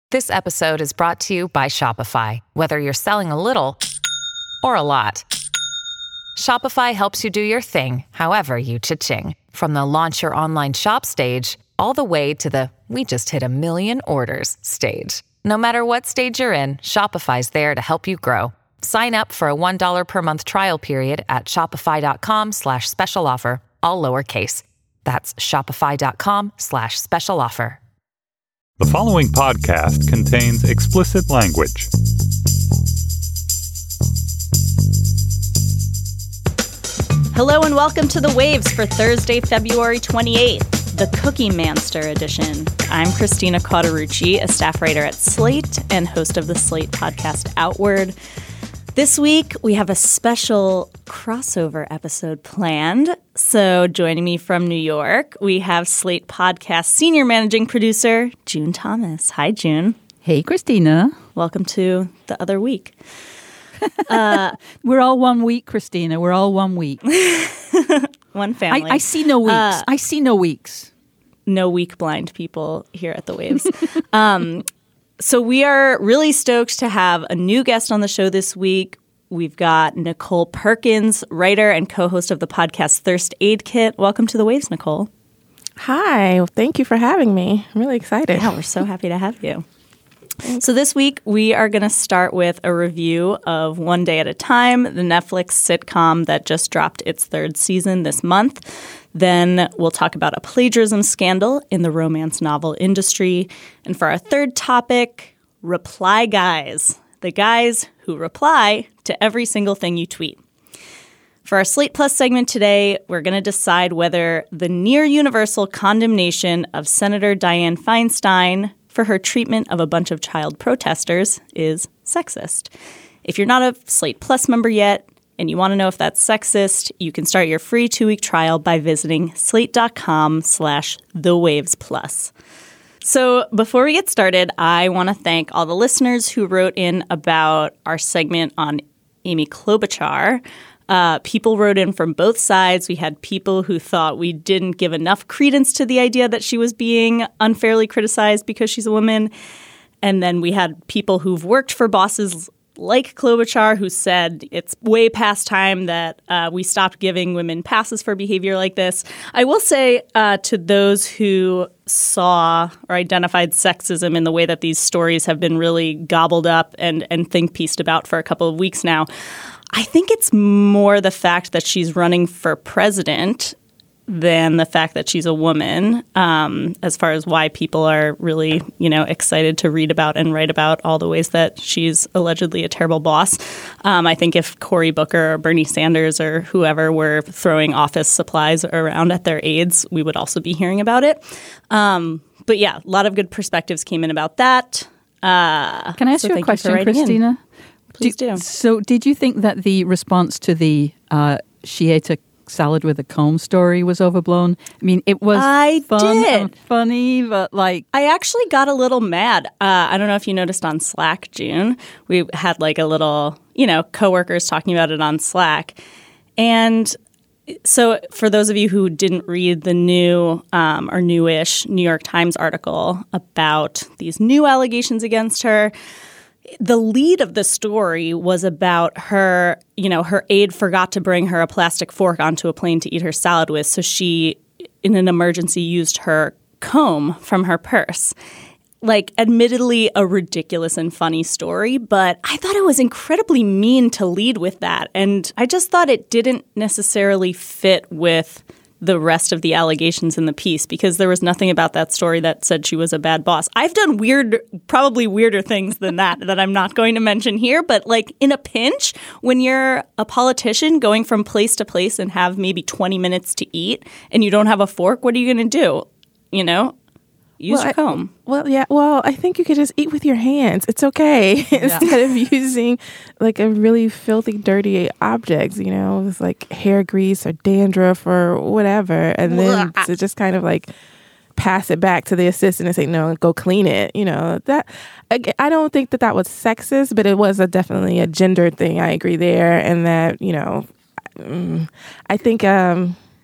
This episode is brought to you by Shopify. Whether you're selling a little or a lot, Shopify helps you do your thing, however you cha-ching. From the launch your online shop stage, all the way to the we just hit 1 million orders stage. No matter what stage you're in, Shopify's there to help you grow. Sign up for a $1 per month trial period at shopify.com/special offer, all lowercase. That's shopify.com/special offer. The following podcast contains explicit language. Hello and welcome to The Waves for Thursday, February 28th, the Cookie Manster edition. I'm Christina Cauterucci, a staff writer at Slate and host of the Slate podcast Outward. This week, we have a special crossover episode planned. So joining me from New York, we have Slate podcast senior managing producer, June Thomas. Hi, June. Hey, Christina. Welcome to the other week. We're all 1 week, Christina. We're all 1 week. One family. I see no weeks. I see no weeks. No week blind people here at The Waves. So we are really stoked to have a new guest on the show this week. We've got Nicole Perkins, writer and co-host of the podcast Thirst Aid Kit. Welcome to The Waves, Nicole. Hi. Well, thank you for having me. I'm really excited. Yeah, we're so happy to have you. So this week, we are going to start with a review of One Day at a Time, the Netflix sitcom that just dropped its third season this month. Then we'll talk about a plagiarism scandal in the romance novel industry. And for our third topic, reply guys, the guys who reply to every single thing you tweet. For our Slate Plus segment today, we're going to decide whether the near universal condemnation of Senator Dianne Feinstein for her treatment of a bunch of child protesters is sexist. If you're not a Slate Plus member yet and you want to know if that's sexist, you can start your free 2-week trial by visiting slate.com/thewavesplus. So before we get started, I want to thank all the listeners who wrote in about our segment on Amy Klobuchar. People wrote in from both sides. We had people who thought we didn't give enough credence to the idea that she was being unfairly criticized because she's a woman. And then we had people who've worked for bosses like Klobuchar who said it's way past time that we stopped giving women passes for behavior like this. I will say to those who saw or identified sexism in the way that these stories have been really gobbled up and think pieced about for a couple of weeks now, I think it's more the fact that she's running for president than the fact that she's a woman, as far as why people are really, excited to read about and write about all the ways that she's allegedly a terrible boss. I think if Cory Booker or Bernie Sanders or whoever were throwing office supplies around at their aides, we would also be hearing about it. But yeah, a lot of good perspectives came in about that. Can I ask you a question, Christina? Please do. So did you think that the response to the she ate a salad with a comb story was overblown? I mean, it was fun and funny, but I actually got a little mad. I don't know if you noticed on Slack, June. We had a little, coworkers talking about it on Slack. And so for those of you who didn't read the new or newish New York Times article about these new allegations against her, the lead of the story was about her, her aide forgot to bring her a plastic fork onto a plane to eat her salad with. So she, in an emergency, used her comb from her purse. Admittedly, a ridiculous and funny story, but I thought it was incredibly mean to lead with that. And I just thought it didn't necessarily fit with the rest of the allegations in the piece because there was nothing about that story that said she was a bad boss. I've done probably weirder things than that I'm not going to mention here. But in a pinch, when you're a politician going from place to place and have maybe 20 minutes to eat and you don't have a fork, what are you going to do? Use your comb. I think you could just eat with your hands. It's okay. Instead of using a really filthy, dirty objects, with hair grease or dandruff or whatever. And then to just kind of pass it back to the assistant and say, no, go clean it. That I don't think that was sexist, but it was definitely a gender thing. I agree there. And that, I think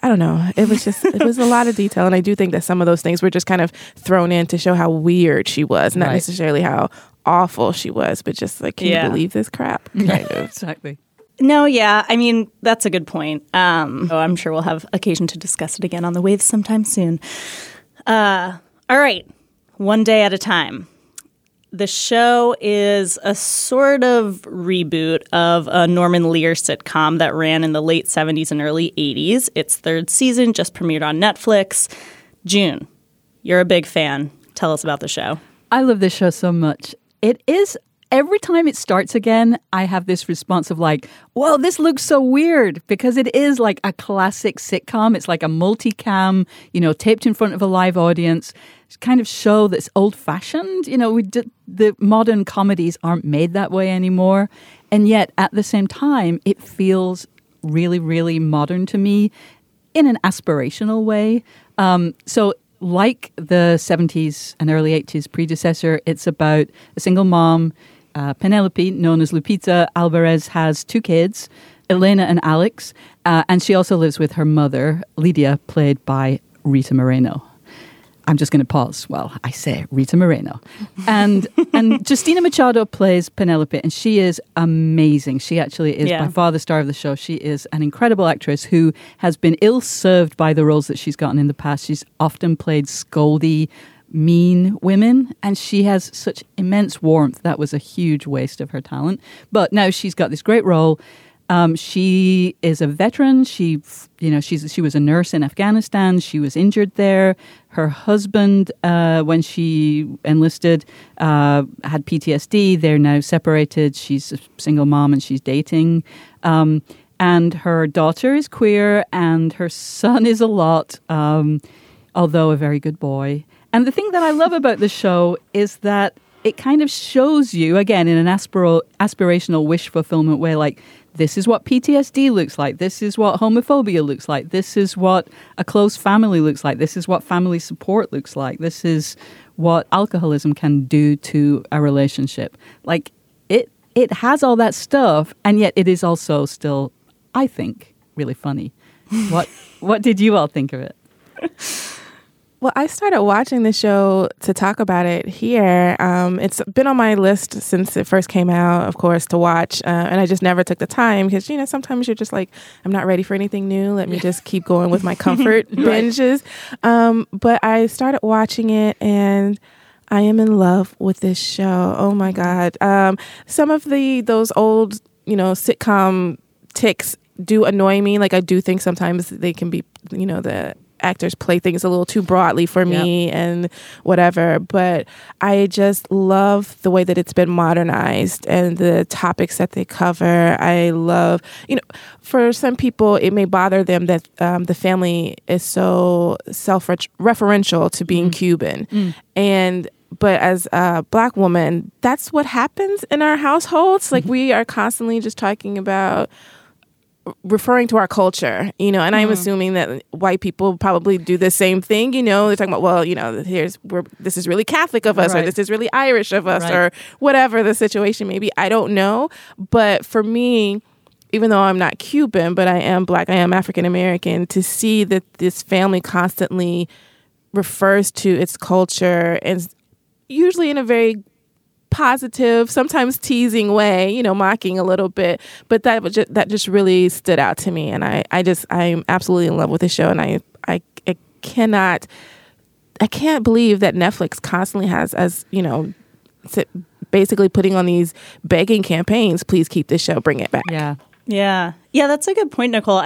I don't know. It was a lot of detail. And I do think that some of those things were just kind of thrown in to show how weird she was, not necessarily how awful she was, but just like, can you believe this crap? Kind of. Exactly. No, yeah. I mean, that's a good point. I'm sure we'll have occasion to discuss it again on the Waves sometime soon. All right. One day at a time. The show is a sort of reboot of a Norman Lear sitcom that ran in the late 70s and early 80s. Its third season just premiered on Netflix. June, you're a big fan. Tell us about the show. I love this show so much. It is, every time it starts again, I have this response of like, whoa, this looks so weird, because it is like a classic sitcom. It's like a multicam, taped in front of a live audience. It's kind of show that's old-fashioned. The modern comedies aren't made that way anymore. And yet, at the same time, it feels really, really modern to me in an aspirational way. So like the 70s and early 80s predecessor, it's about a single mom, Penelope, known as Lupita Alvarez, has 2 kids, Elena and Alex, and she also lives with her mother, Lydia, played by Rita Moreno. I'm just going to pause while I say Rita Moreno. And Justina Machado plays Penelope, and she is amazing. She actually is by far the star of the show. She is an incredible actress who has been ill-served by the roles that she's gotten in the past. She's often played scoldy, mean women, and she has such immense warmth. That was a huge waste of her talent. But now she's got this great role. She is a veteran. She was a nurse in Afghanistan. She was injured there. Her husband, when she enlisted, had PTSD. They're now separated. She's a single mom and she's dating. And her daughter is queer and her son is a lot, although a very good boy. And the thing that I love about the show is that it kind of shows you, again, in an aspirational wish fulfillment way, like, this is what PTSD looks like. This is what homophobia looks like. This is what a close family looks like. This is what family support looks like. This is what alcoholism can do to a relationship. Like, it has all that stuff, and yet it is also still, I think, really funny. What did you all think of it? Well, I started watching the show to talk about it here. It's been on my list since it first came out, of course, to watch. And I just never took the time because, sometimes you're just like, I'm not ready for anything new. Let me just keep going with my comfort binges. But I started watching it and I am in love with this show. Oh, my God. Some of those old, sitcom tics do annoy me. Like, I do think sometimes they can be, the actors play things a little too broadly for me and whatever, but I just love the way that it's been modernized and the topics that they cover. I love, for some people it may bother them that the family is so self-referential to being Cuban. But as a Black woman, that's what happens in our households. Like, we are constantly just talking about referring to our culture, and I'm assuming that white people probably do the same thing. They're talking about, well, this is really Catholic of us, or this is really Irish of us, or whatever the situation may be. I don't know. But for me, even though I'm not Cuban, but I am Black, I am African American, to see that this family constantly refers to its culture, and usually in a very positive, sometimes teasing way, mocking a little bit, but that just really stood out to me, and I'm absolutely in love with the show, and I can't believe that Netflix constantly has, as basically putting on these begging campaigns, please keep this show, bring it back. Yeah, that's a good point, Nicole.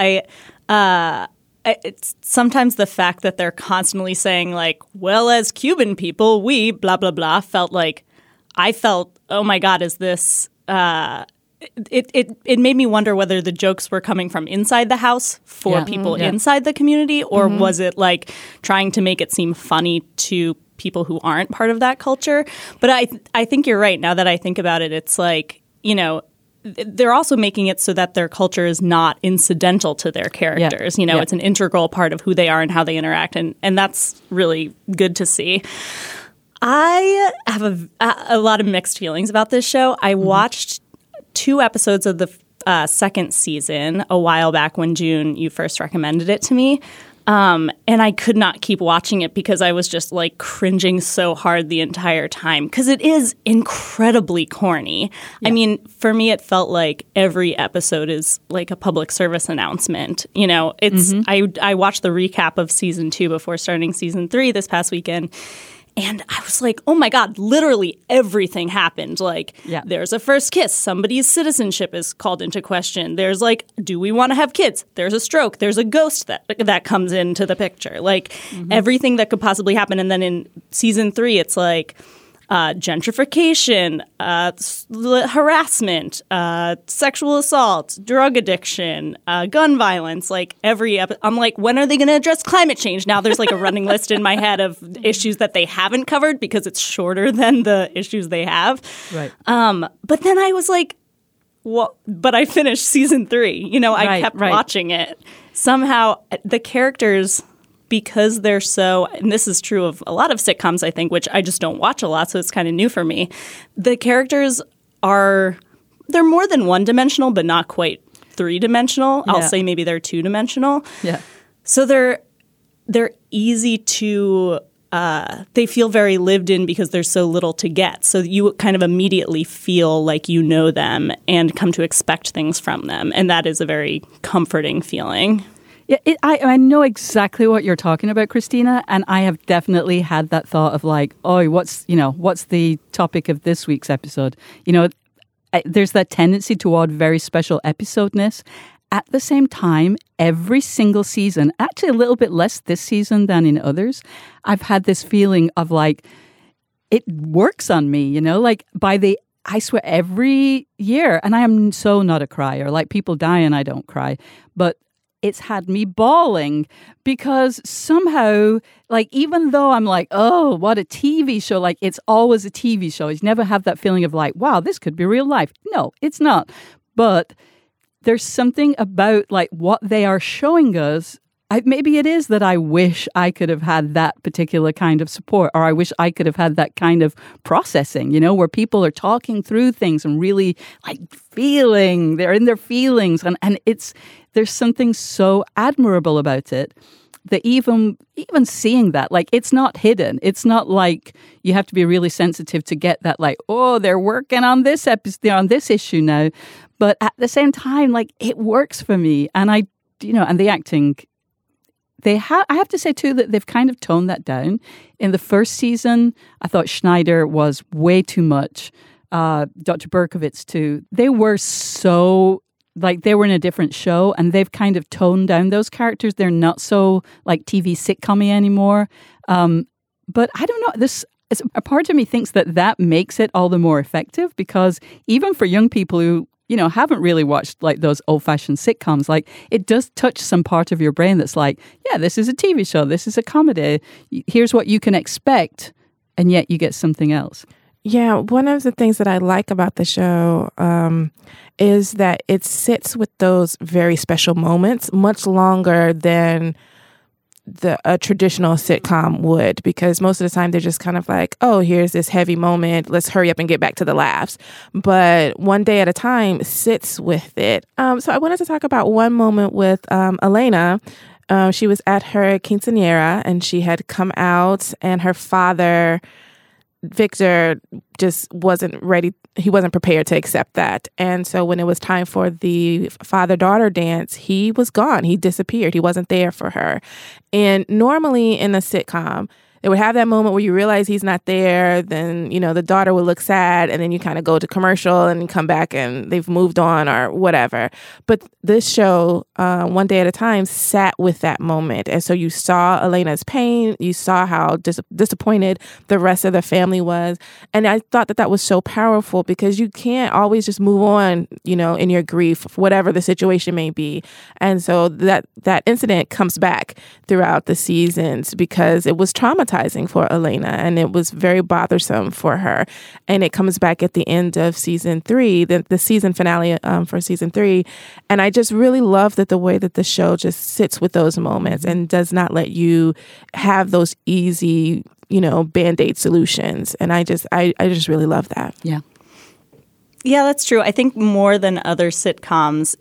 It's sometimes the fact that they're constantly saying, like, well, as Cuban people, we blah blah blah, I felt, oh my God, is this? It made me wonder whether the jokes were coming from inside the house for people inside the community, or was it like trying to make it seem funny to people who aren't part of that culture? But I think you're right. Now that I think about it, it's like, they're also making it so that their culture is not incidental to their characters. It's an integral part of who they are and how they interact, and that's really good to see. I have a lot of mixed feelings about this show. I watched 2 episodes of the second season a while back when, June, you first recommended it to me. And I could not keep watching it because I was just like cringing so hard the entire time because it is incredibly corny. Yeah. I mean, for me, it felt like every episode is like a public service announcement. You know, it's I watched the recap of season 2 before starting season 3 this past weekend. And I was like, oh, my God, literally everything happened. Like, there's a first kiss. Somebody's citizenship is called into question. There's like, do we want to have kids? There's a stroke. There's a ghost that comes into the picture. Like, everything that could possibly happen. And then in season 3, it's like gentrification, harassment, sexual assault, drug addiction, gun violence, like I'm like, when are they going to address climate change? Now there's like a running list in my head of issues that they haven't covered because it's shorter than the issues they have. Right. But then I was like, well, but I finished season 3. You know, I kept watching it. Somehow the characters, because they're so, and this is true of a lot of sitcoms, I think, which I just don't watch a lot, so it's kind of new for me. The characters they're more than one-dimensional, but not quite three-dimensional. Yeah. I'll say maybe they're two-dimensional. Yeah. So they're easy to, they feel very lived in because there's so little to get. So you kind of immediately feel like you know them and come to expect things from them. And that is a very comforting feeling. Yeah, I know exactly what you're talking about, Christina, and I have definitely had that thought of like, oh, what's the topic of this week's episode? You know, there's that tendency toward very special episodeness. At the same time, every single season, actually a little bit less this season than in others, I've had this feeling of like, it works on me, you know, like I swear every year, and I am so not a crier, like people die and I don't cry, but it's had me bawling because somehow, like, even though I'm like, oh, what a TV show, like, it's always a TV show. You never have that feeling of like, wow, this could be real life. No, it's not. But there's something about, like, what they are showing us. Maybe it is that I wish I could have had that particular kind of support, or I wish I could have had that kind of processing, you know, where people are talking through things and really like feeling, they're in their feelings. And there's something so admirable about it that even seeing that, like, it's not hidden. It's not like you have to be really sensitive to get that, like, oh, they're working on this episode, on this issue now. But at the same time, like, it works for me. And and the acting, I have to say, too, that they've kind of toned that down. In the first season, I thought Schneider was way too much. Dr. Berkovitz, too. They were so, like, they were in a different show, and they've kind of toned down those characters. They're not so, like, TV sitcom-y anymore. But I don't know. A part of me thinks that makes it all the more effective, because even for young people who, you know, haven't really watched like those old-fashioned sitcoms, like, it does touch some part of your brain that's like, yeah, this is a TV show, this is a comedy, here's what you can expect, and yet you get something else. Yeah, one of the things that I like about the show is that it sits with those very special moments much longer than a traditional sitcom would, because most of the time they're just kind of like, oh, here's this heavy moment, let's hurry up and get back to the laughs. But One Day at a Time sits with it. So I wanted to talk about one moment with Elena. She was at her quinceañera and she had come out, and her father, Victor, just wasn't ready. He wasn't prepared to accept that. And so when it was time for the father-daughter dance, he was gone. He disappeared. He wasn't there for her. And normally in a sitcom, they would have that moment where you realize he's not there. Then, you know, the daughter would look sad, and then you kind of go to commercial and come back and they've moved on or whatever. But this show, One Day at a Time, sat with that moment. And so you saw Elena's pain. You saw how disappointed the rest of the family was. And I thought that was so powerful, because you can't always just move on, you know, in your grief, whatever the situation may be. And so that incident comes back throughout the seasons because it was traumatizing for Elena, and it was very bothersome for her. And it comes back at the end of season 3, the season finale for season 3. And I just really love that the way that the show just sits with those moments and does not let you have those easy, you know, Band-Aid solutions. And I just really love that. Yeah. Yeah, that's true. I think more than other sitcoms,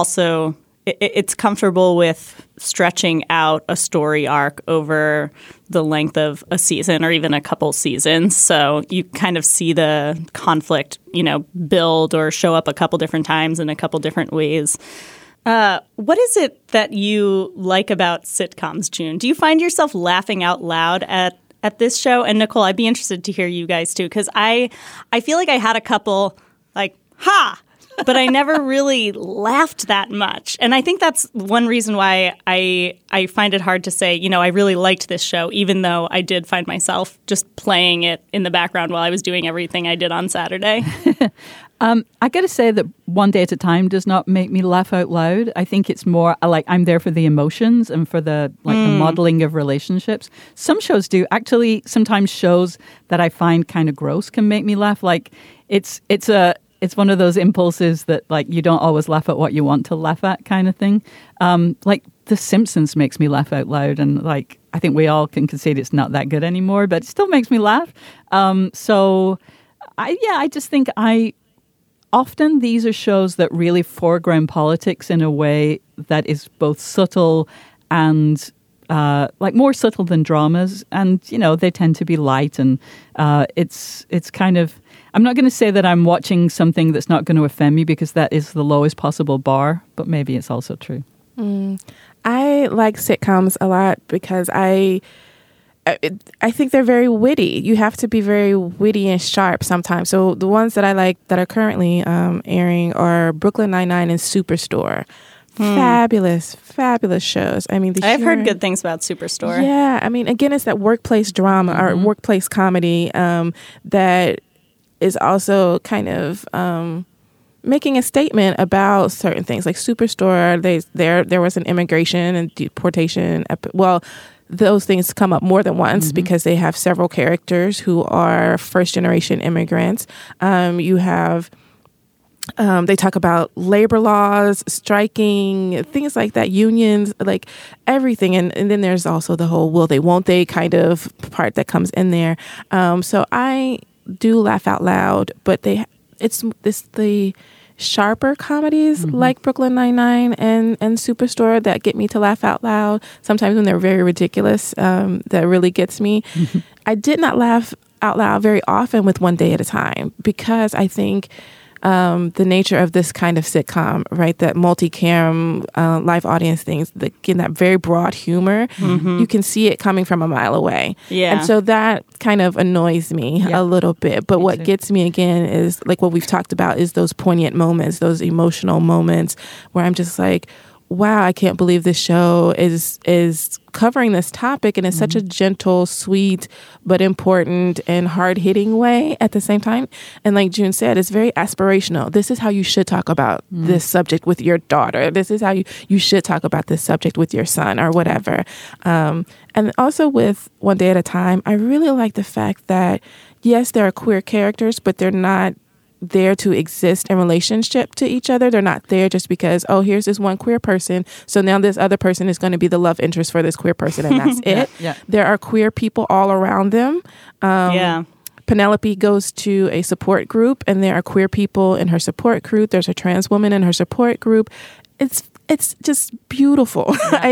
it's comfortable with stretching out a story arc over the length of a season or even a couple seasons. So you kind of see the conflict, build or show up a couple different times in a couple different ways. What is it that you like about sitcoms, June? Do you find yourself laughing out loud at this show? And Nicole, I'd be interested to hear you guys too, because I feel like I had a couple like, ha! But I never really laughed that much. And I think that's one reason why I find it hard to say, I really liked this show, even though I did find myself just playing it in the background while I was doing everything I did on Saturday. I got to say that One Day at a Time does not make me laugh out loud. I think it's more like I'm there for the emotions and for the the modeling of relationships. Some shows do. Actually, sometimes shows that I find kind of gross can make me laugh. Like it's one of those impulses that you don't always laugh at what you want to laugh at kind of thing. Like The Simpsons makes me laugh out loud, and I think we all can concede it's not that good anymore, but it still makes me laugh. So I just think often these are shows that really foreground politics in a way that is both subtle and more subtle than dramas, and they tend to be light, and it's kind of. I'm not going to say that I'm watching something that's not going to offend me, because that is the lowest possible bar, but maybe it's also true. I like sitcoms a lot because I think they're very witty. You have to be very witty and sharp sometimes. So the ones that I like that are currently airing are Brooklyn Nine-Nine and Superstore. Fabulous shows. I mean, I've heard good things about Superstore. Yeah. I mean, again, it's that workplace drama or workplace comedy that is also kind of making a statement about certain things. Like Superstore, there was an immigration and deportation. Those things come up more than once because they have several characters who are first-generation immigrants. You have... they talk about labor laws, striking, things like that, unions, like everything. And then there's also the whole will they, won't they kind of part that comes in there. So I do laugh out loud, but it's the sharper comedies like Brooklyn Nine-Nine and Superstore that get me to laugh out loud. Sometimes when they're very ridiculous, that really gets me. I did not laugh out loud very often with One Day at a Time because I think the nature of this kind of sitcom, right? That multicam live audience things, that very broad humor, you can see it coming from a mile away. Yeah. And so that kind of annoys me a little bit. But what gets me again is like what we've talked about is those poignant moments, those emotional moments where I'm just like, wow, I can't believe this show is covering this topic in such a gentle, sweet, but important and hard-hitting way at the same time. And like June said, it's very aspirational. This is how you should talk about this subject with your daughter. This is how you should talk about this subject with your son or whatever. And also with One Day at a Time, I really like the fact that, yes, there are queer characters, but they're not there to exist in relationship to each other. They're not there just because, here's this one queer person, so now this other person is going to be the love interest for this queer person, and that's it. Yeah. There are queer people all around them. Penelope goes to a support group, and there are queer people in her support group. There's a trans woman in her support group. It's just beautiful.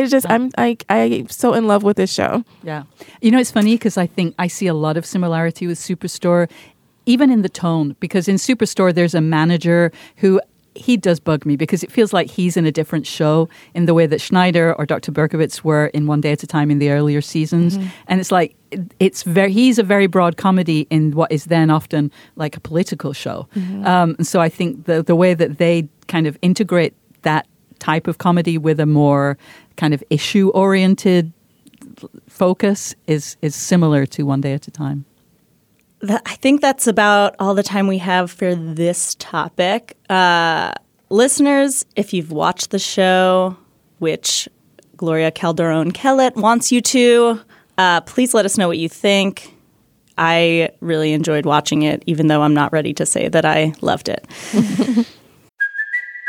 I'm so in love with this show. Yeah. It's funny because I think I see a lot of similarity with Superstore, even in the tone, because in Superstore, there's a manager who he does bug me because it feels like he's in a different show in the way that Schneider or Dr. Berkowitz were in One Day at a Time in the earlier seasons. And it's like, he's a very broad comedy in what is then often like a political show. And so I think the way that they kind of integrate that type of comedy with a more kind of issue-oriented focus is similar to One Day at a Time. I think that's about all the time we have for this topic. Listeners, if you've watched the show, which Gloria Calderon-Kellett wants you to, please let us know what you think. I really enjoyed watching it, even though I'm not ready to say that I loved it. Hey,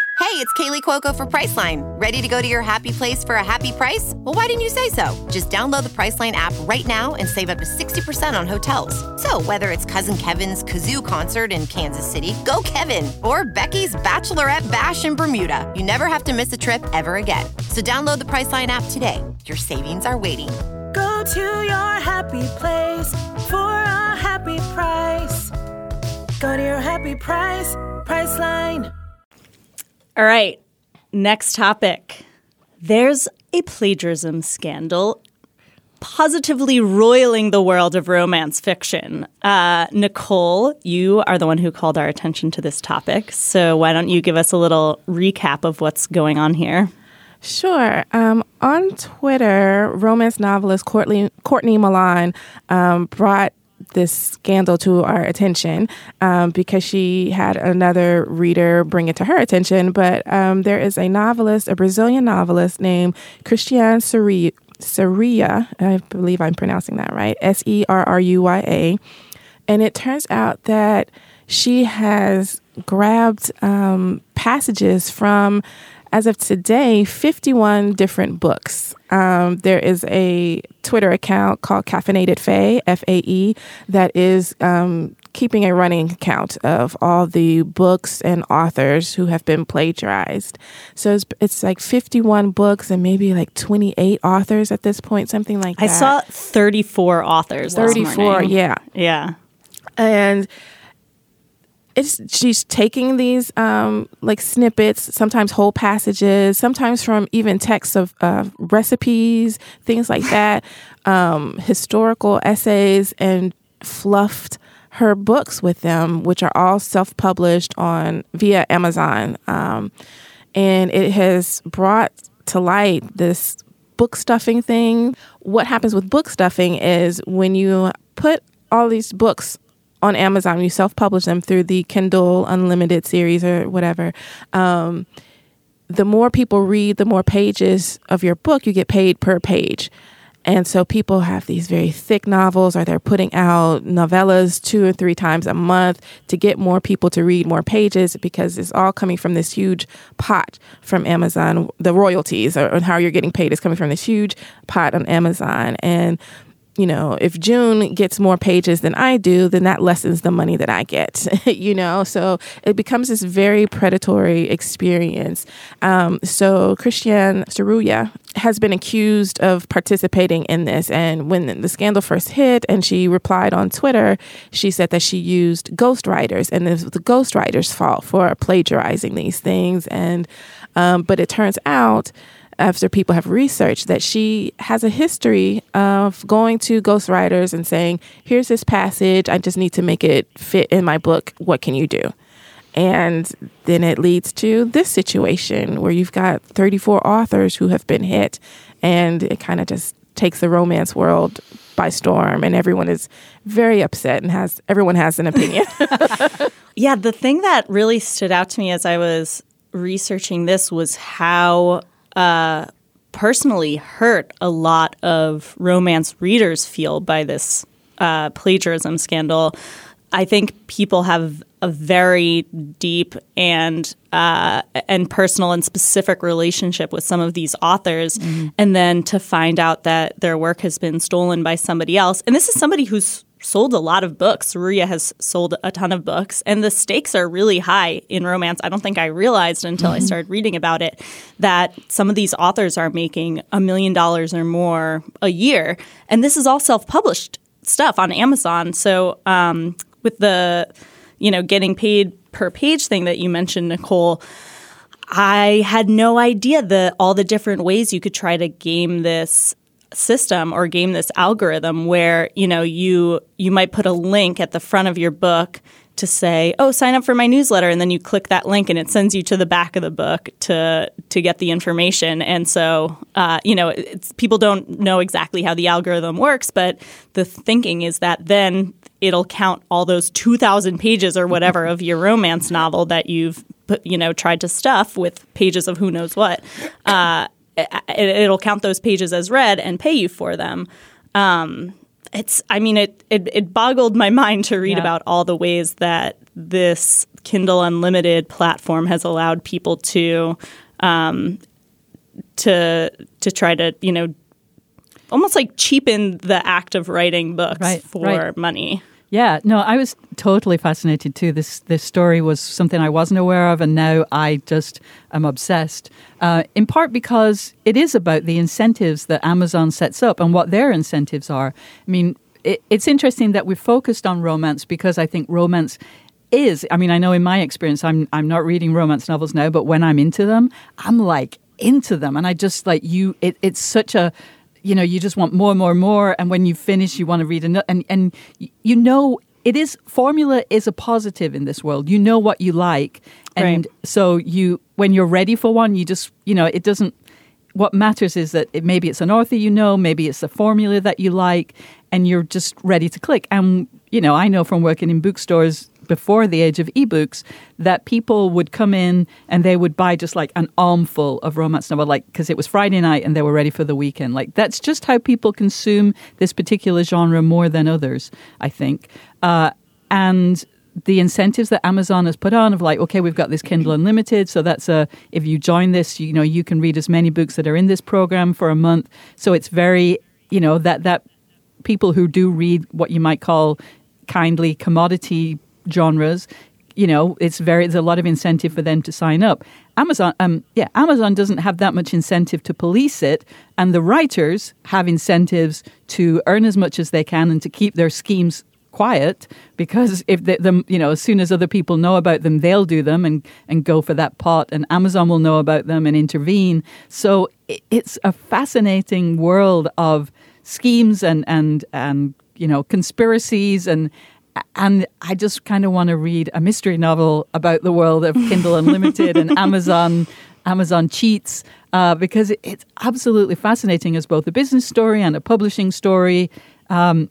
it's Kaylee Cuoco for Priceline. Ready to go to your happy place for a happy price? Well, why didn't you say so? Just download the Priceline app right now and save up to 60% on hotels. So whether it's Cousin Kevin's Kazoo Concert in Kansas City, go Kevin, or Becky's Bachelorette Bash in Bermuda, you never have to miss a trip ever again. So download the Priceline app today. Your savings are waiting. Go to your happy place for a happy price. Go to your happy price, Priceline. All right, next topic. There's a plagiarism scandal positively roiling the world of romance fiction. Nicole, you are the one who called our attention to this topic. So why don't you give us a little recap of what's going on here? Sure. On Twitter, romance novelist Courtney Milan brought this scandal to our attention because she had another reader bring it to her attention. But there is a novelist, a Brazilian novelist named Christiane Serruya, I believe I'm pronouncing that right, Serruya. And it turns out that she has grabbed passages from, as of today, 51 different books. There is a Twitter account called Caffeinated Fae, Fae, that is keeping a running account of all the books and authors who have been plagiarized. So it's like 51 books and maybe like 28 authors at this point, something like that. I saw 34 authors 34, yeah. Yeah. And she's taking these like snippets, sometimes whole passages, sometimes from even texts of recipes, things like that, historical essays, and fluffed her books with them, which are all self-published via Amazon. And it has brought to light this book stuffing thing. What happens with book stuffing is when you put all these books on Amazon, you self-publish them through the Kindle Unlimited series or whatever, the more people read, the more pages of your book, you get paid per page. And so people have these very thick novels, or they're putting out novellas 2 or 3 times a month to get more people to read more pages, because it's all coming from this huge pot from Amazon. The royalties or how you're getting paid is coming from this huge pot on Amazon. And you know, if June gets more pages than I do, then that lessens the money that I get, so it becomes this very predatory experience. So Christiane Serruya has been accused of participating in this. And when the scandal first hit and she replied on Twitter, she said that she used ghostwriters, and it was the ghostwriters' fault for plagiarizing these things. And but it turns out, after people have researched, that she has a history of going to ghostwriters and saying, here's this passage, I just need to make it fit in my book. What can you do? And then it leads to this situation where you've got 34 authors who have been hit, and it kind of just takes the romance world by storm, and everyone is very upset and everyone has an opinion. Yeah, the thing that really stood out to me as I was researching this was how personally hurt a lot of romance readers feel by this plagiarism scandal. I think people have a very deep and personal and specific relationship with some of these authors, and then to find out that their work has been stolen by somebody else. And this is somebody who's sold a lot of books. Serruya has sold a ton of books, and the stakes are really high in romance. I don't think I realized until I started reading about it that some of these authors are making $1 million or more a year, and this is all self-published stuff on Amazon. So with the getting paid per page thing that you mentioned, Nicole, I had no idea all the different ways you could try to game this system or game this algorithm where, you might put a link at the front of your book to say, oh, sign up for my newsletter. And then you click that link and it sends you to the back of the book to get the information. And so, people don't know exactly how the algorithm works, but the thinking is that then it'll count all those 2,000 pages or whatever of your romance novel that you've tried to stuff with pages of who knows what. It'll count those pages as read and pay you for them. It boggled my mind to read about all the ways that this Kindle Unlimited platform has allowed people to try to, you know, almost like cheapen the act of writing books for money. Yeah, no, I was totally fascinated too. This story was something I wasn't aware of, and now I just am obsessed. In part because it is about the incentives that Amazon sets up and what their incentives are. I mean, it's interesting that we've focused on romance because I think romance is. I mean, I know in my experience, I'm not reading romance novels now, but when I'm into them, I'm like into them, and I just like you. It's such a you know, you just want more and more and more. And when you finish, you want to read another. And you know, formula is a positive in this world. You know what you like. And so when you're ready for one, you just, you know, it doesn't, what matters is that maybe it's an author you know, maybe it's a formula that you like, and you're just ready to click. And, you know, I know from working in bookstores before the age of ebooks that people would come in and they would buy just like an armful of romance novel, like because it was Friday night and they were ready for the weekend. Like that's just how people consume this particular genre more than others, I think. And the incentives that Amazon has put on of like, okay, we've got this Kindle Unlimited, so that's if you join this, you know, you can read as many books that are in this program for a month. So it's very, you know, that people who do read what you might call kindly commodity genres, you know, there's a lot of incentive for them to sign up. Amazon doesn't have that much incentive to police it, and the writers have incentives to earn as much as they can and to keep their schemes quiet, because if you know, as soon as other people know about them, they'll do them and go for that pot, and Amazon will know about them and intervene. So it's a fascinating world of schemes and you know, conspiracies and I just kind of want to read a mystery novel about the world of Kindle Unlimited and Amazon cheats, because it's absolutely fascinating as both a business story and a publishing story. And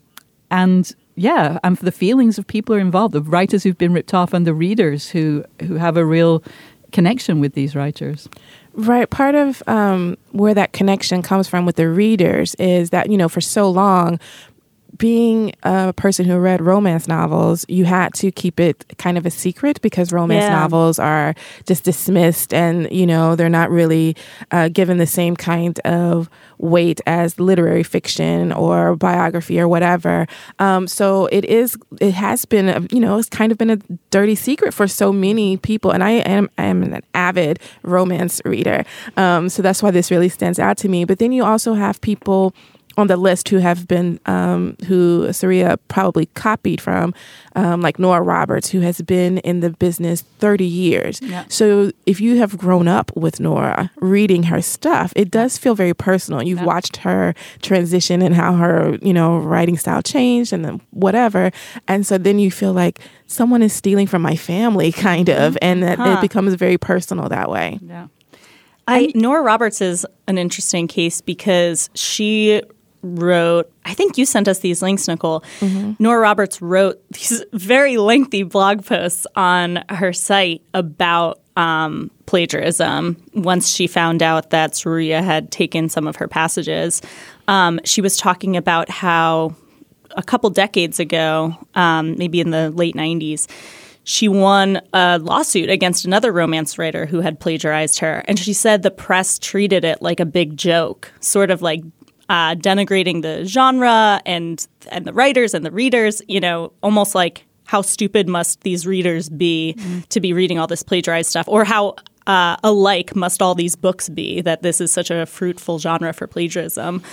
for the feelings of people who are involved, the writers who've been ripped off and the readers who have a real connection with these writers. Right. Part of where that connection comes from with the readers is that, you know, for so long, being a person who read romance novels, you had to keep it kind of a secret because romance novels are just dismissed and, you know, they're not really given the same kind of weight as literary fiction or biography or whatever. So it has been, you know, it's kind of been a dirty secret for so many people. And I am an avid romance reader. So that's why this really stands out to me. But then you also have people on the list who have been, who Saria probably copied from, like Nora Roberts, who has been in the business 30 years. Yeah. So if you have grown up with Nora, reading her stuff, it does feel very personal. You've watched her transition and how her, you know, writing style changed and then whatever. And so then you feel like someone is stealing from my family, kind of, and that it becomes very personal that way. Yeah. Nora Roberts is an interesting case because she wrote, I think you sent us these links, Nicole. Mm-hmm. Nora Roberts wrote these very lengthy blog posts on her site about plagiarism. Once she found out that Saria had taken some of her passages, she was talking about how a couple decades ago, maybe in the late 90s, she won a lawsuit against another romance writer who had plagiarized her. And she said the press treated it like a big joke, sort of like denigrating the genre and the writers and the readers, you know, almost like how stupid must these readers be to be reading all this plagiarized stuff, or how alike must all these books be that this is such a fruitful genre for plagiarism.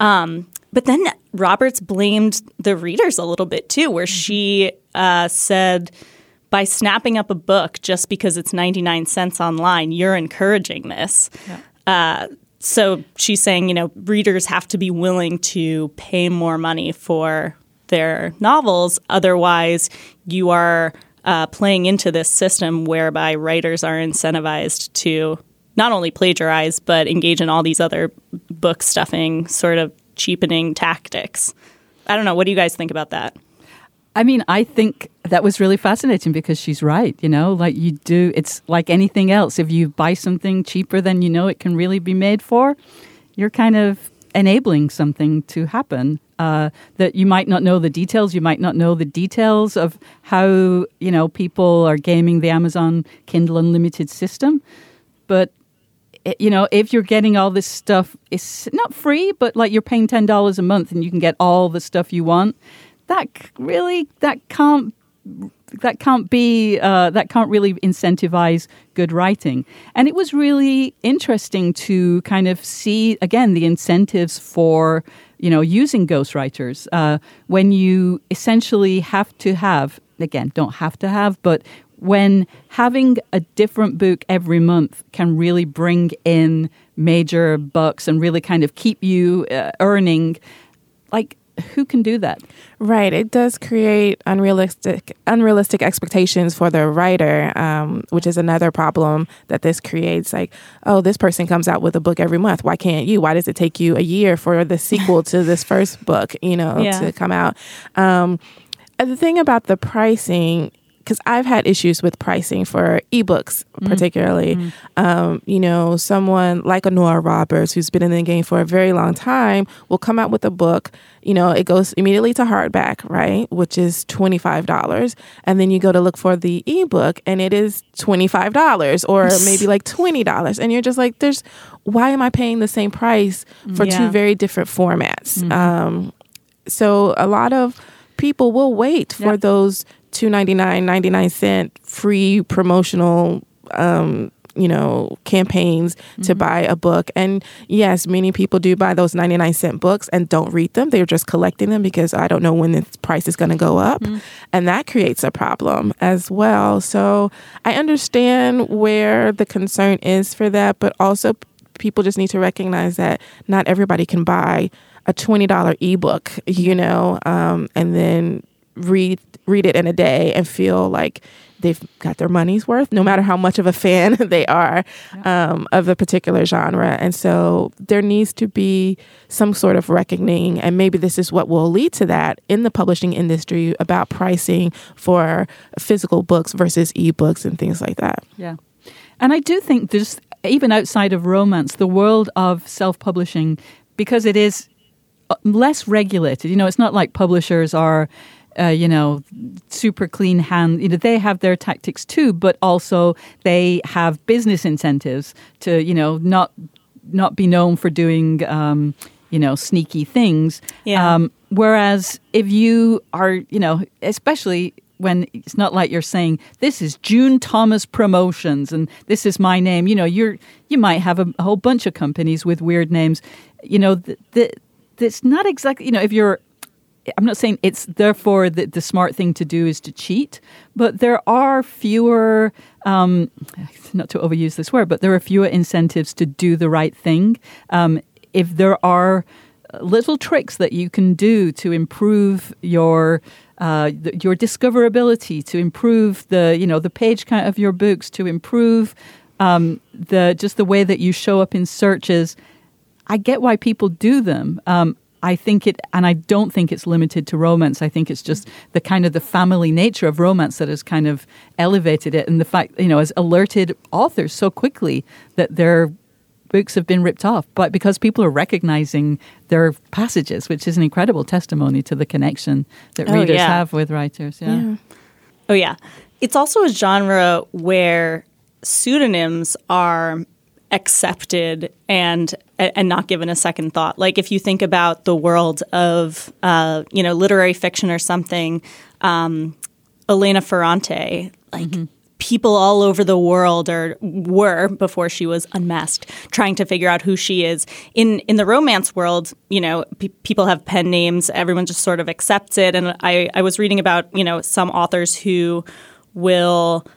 But then Roberts blamed the readers a little bit too, where she said, by snapping up a book just because it's 99 cents online, you're encouraging this. Yeah. So she's saying, you know, readers have to be willing to pay more money for their novels. Otherwise, you are playing into this system whereby writers are incentivized to not only plagiarize, but engage in all these other book stuffing, sort of cheapening tactics. I don't know. What do you guys think about that? I mean, I think that was really fascinating because she's right, you know, like it's like anything else. If you buy something cheaper than you know it can really be made for, you're kind of enabling something to happen. that you might not know the details. You might not know the details of how, people are gaming the Amazon Kindle Unlimited system. But, if you're getting all this stuff, it's not free, but like you're paying $10 a month and you can get all the stuff you want. That can't really incentivize good writing. And it was really interesting to kind of see, again, the incentives for, using ghostwriters. When you essentially have to have, again, don't have to have, but when having a different book every month can really bring in major bucks and really kind of keep you earning, like, who can do that? Right. It does create unrealistic expectations for the writer, which is another problem that this creates. Like, oh, this person comes out with a book every month. Why can't you? Why does it take you a year for the sequel to this first book, to come out? And the thing about the pricing, because I've had issues with pricing for ebooks, particularly. Someone like a Nora Roberts, who's been in the game for a very long time, will come out with a book. It goes immediately to hardback, right, which is $25. And then you go to look for the ebook, and it is $25 or maybe like $20. And you're just like, why am I paying the same price for two very different formats? So a lot of people will wait for those $2.99, 99-cent free promotional, campaigns to buy a book. And yes, many people do buy those 99-cent books and don't read them. They're just collecting them because I don't know when the price is going to go up. And that creates a problem as well. So I understand where the concern is for that, but also people just need to recognize that not everybody can buy a $20 ebook, and then read it in a day and feel like they've got their money's worth, no matter how much of a fan they are of a particular genre. And so there needs to be some sort of reckoning, and maybe this is what will lead to that in the publishing industry about pricing for physical books versus ebooks and things like that. Yeah. And I do think there's, even outside of romance, the world of self-publishing, because it is less regulated. It's not like publishers are super clean hand. They have their tactics too, but also they have business incentives to, not be known for doing, sneaky things. Yeah. Whereas if you are, especially when it's not like you're saying, this is June Thomas Promotions and this is my name. You might have a whole bunch of companies with weird names. It's not exactly, if you're, I'm not saying it's therefore the smart thing to do is to cheat, but there are fewer, not to overuse this word, but there are fewer incentives to do the right thing. If there are little tricks that you can do to improve your discoverability, to improve the page count of your books, to improve the way that you show up in searches, I get why people do them. I think and I don't think it's limited to romance. I think it's just the kind of the family nature of romance that has kind of elevated it, and the fact, has alerted authors so quickly that their books have been ripped off, but because people are recognizing their passages, which is an incredible testimony to the connection that readers have with writers. Yeah. Oh, yeah. It's also a genre where pseudonyms are accepted and not given a second thought. Like if you think about the world of literary fiction or something, Elena Ferrante, people all over the world were before she was unmasked trying to figure out who she is. In the romance world, people have pen names. Everyone just sort of accepts it. And I was reading about some authors who will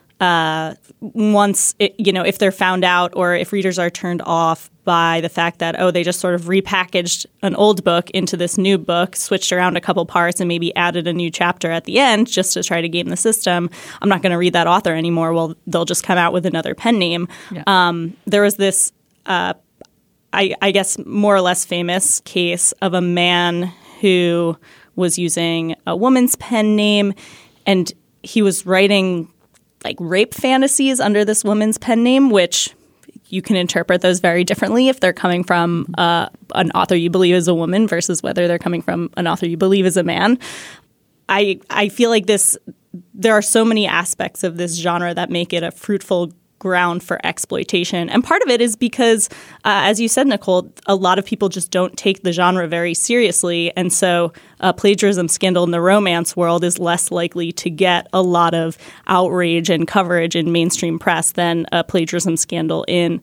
if they're found out or if readers are turned off by the fact that, they just sort of repackaged an old book into this new book, switched around a couple parts and maybe added a new chapter at the end just to try to game the system, I'm not going to read that author anymore. Well, they'll just come out with another pen name. Yeah. There was this, I guess, more or less famous case of a man who was using a woman's pen name, and he was writing like rape fantasies under this woman's pen name, which you can interpret those very differently if they're coming from an author you believe is a woman versus whether they're coming from an author you believe is a man. I feel like there are so many aspects of this genre that make it a fruitful ground for exploitation. And part of it is because, as you said, Nicole, a lot of people just don't take the genre very seriously. And so a plagiarism scandal in the romance world is less likely to get a lot of outrage and coverage in mainstream press than a plagiarism scandal in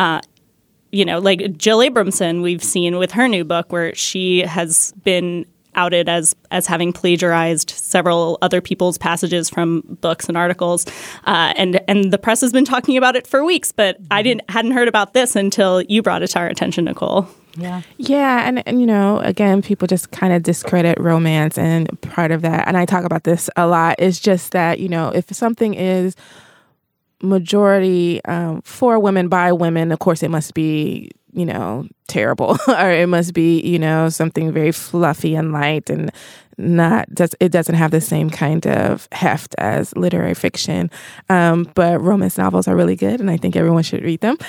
like Jill Abramson, we've seen with her new book, where she has been outed as having plagiarized several other people's passages from books and articles, and the press has been talking about it for weeks. But I hadn't heard about this until you brought it to our attention, Nicole. Yeah, and again, people just kind of discredit romance, and part of that, and I talk about this a lot, is just that if something is majority for women by women, of course it must be terrible, or it must be something very fluffy and light, and it doesn't have the same kind of heft as literary fiction. But romance novels are really good, and I think everyone should read them.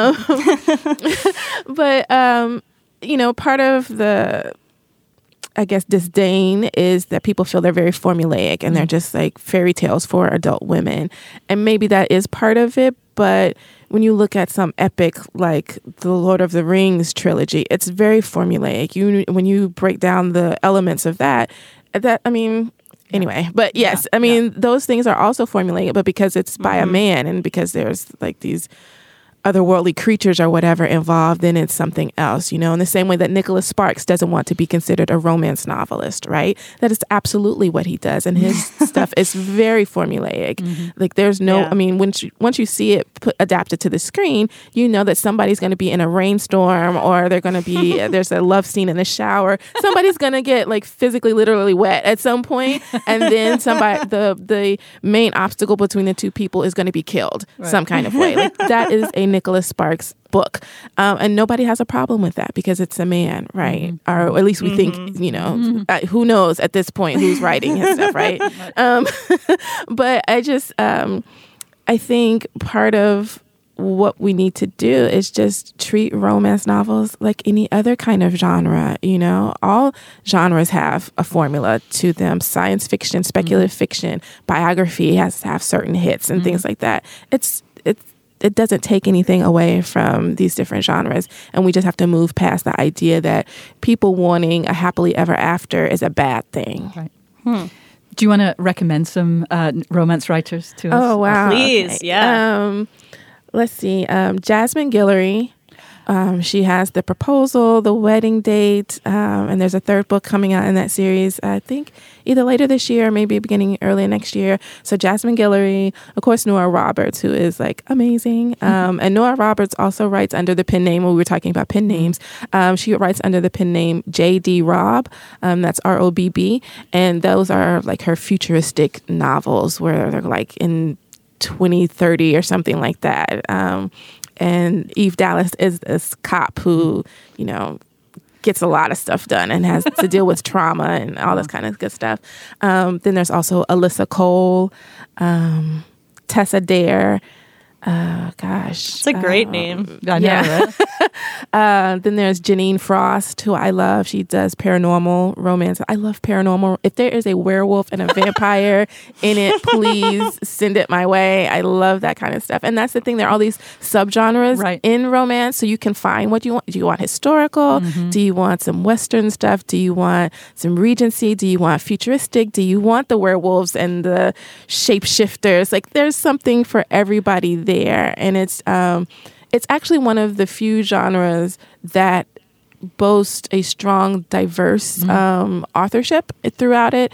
But part of the, I guess, disdain is that people feel they're very formulaic and they're just like fairy tales for adult women. And maybe that is part of it. But when you look at some epic like the Lord of the Rings trilogy, it's very formulaic. When you break down the elements of that, anyway. But yes, those things are also formulaic, but because it's by a man and because there's like these otherworldly creatures or whatever involved, then it's something else, in the same way that Nicholas Sparks doesn't want to be considered a romance novelist, right? That is absolutely what he does. And his stuff is very formulaic. Like there's no, once you see it adapted to the screen, you know that somebody's going to be in a rainstorm, or they're going to be, there's a love scene in the shower. Somebody's going to get like physically, literally wet at some point. And then the main obstacle between the two people is going to be killed some kind of way. Like that is a Nicholas Sparks book. And nobody has a problem with that because it's a man, right? Or at least we think, who knows at this point who's writing his stuff, right? But I think part of what we need to do is just treat romance novels like any other kind of genre. All genres have a formula to them. Science fiction, speculative fiction, biography has to have certain hits and things like that. It doesn't take anything away from these different genres. And we just have to move past the idea that people wanting a happily ever after is a bad thing. Right. Do you want to recommend some romance writers to us? Oh, wow. Please, okay. yeah. Let's see. Jasmine Guillory. She has The Proposal, The Wedding Date, and there's a third book coming out in that series, I think either later this year or maybe beginning early next year. So Jasmine Guillory, of course, Nora Roberts, who is like amazing. And Nora Roberts also writes under the pen name, when we were talking about pen names, she writes under the pen name J.D. Robb, that's R-O-B-B. And those are like her futuristic novels where they're like in 2030 or something like that. And Eve Dallas is this cop who, gets a lot of stuff done and has to deal with trauma and all this kind of good stuff. Then there's also Alyssa Cole, Tessa Dare. It's a great name. I know, right? Then there's Janine Frost, who I love. She does paranormal romance. I love paranormal. If there is a werewolf and a vampire in it, please send it my way. I love that kind of stuff. And that's the thing. There are all these subgenres in romance, so you can find what you want. Do you want historical? Do you want some Western stuff? Do you want some Regency? Do you want futuristic? Do you want the werewolves and the shapeshifters? Like, there's something for everybody there. And it's actually one of the few genres that boast a strong, diverse authorship throughout it.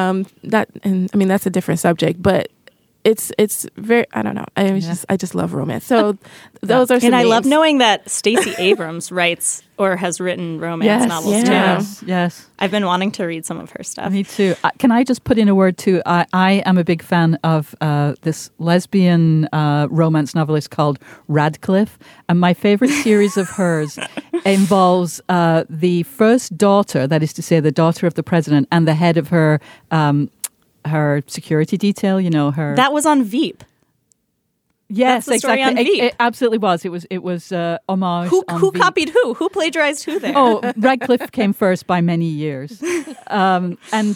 That's a different subject, but it's very, I don't know. I just love romance. So those are some And I names. love knowing that Stacey Abrams writes or has written romance novels too. Yes. I've been wanting to read some of her stuff. Me too. Can I just put in a word too? I am a big fan of this lesbian romance novelist called Radcliffe. And my favorite series of hers involves the first daughter, that is to say the daughter of the president and the head of her security detail, her... That was on Veep. Yes, That's the story exactly. on Veep. It absolutely was. It was homage. Who Veep. copied who? Who plagiarized who there? Oh, Radcliffe came first by many years, and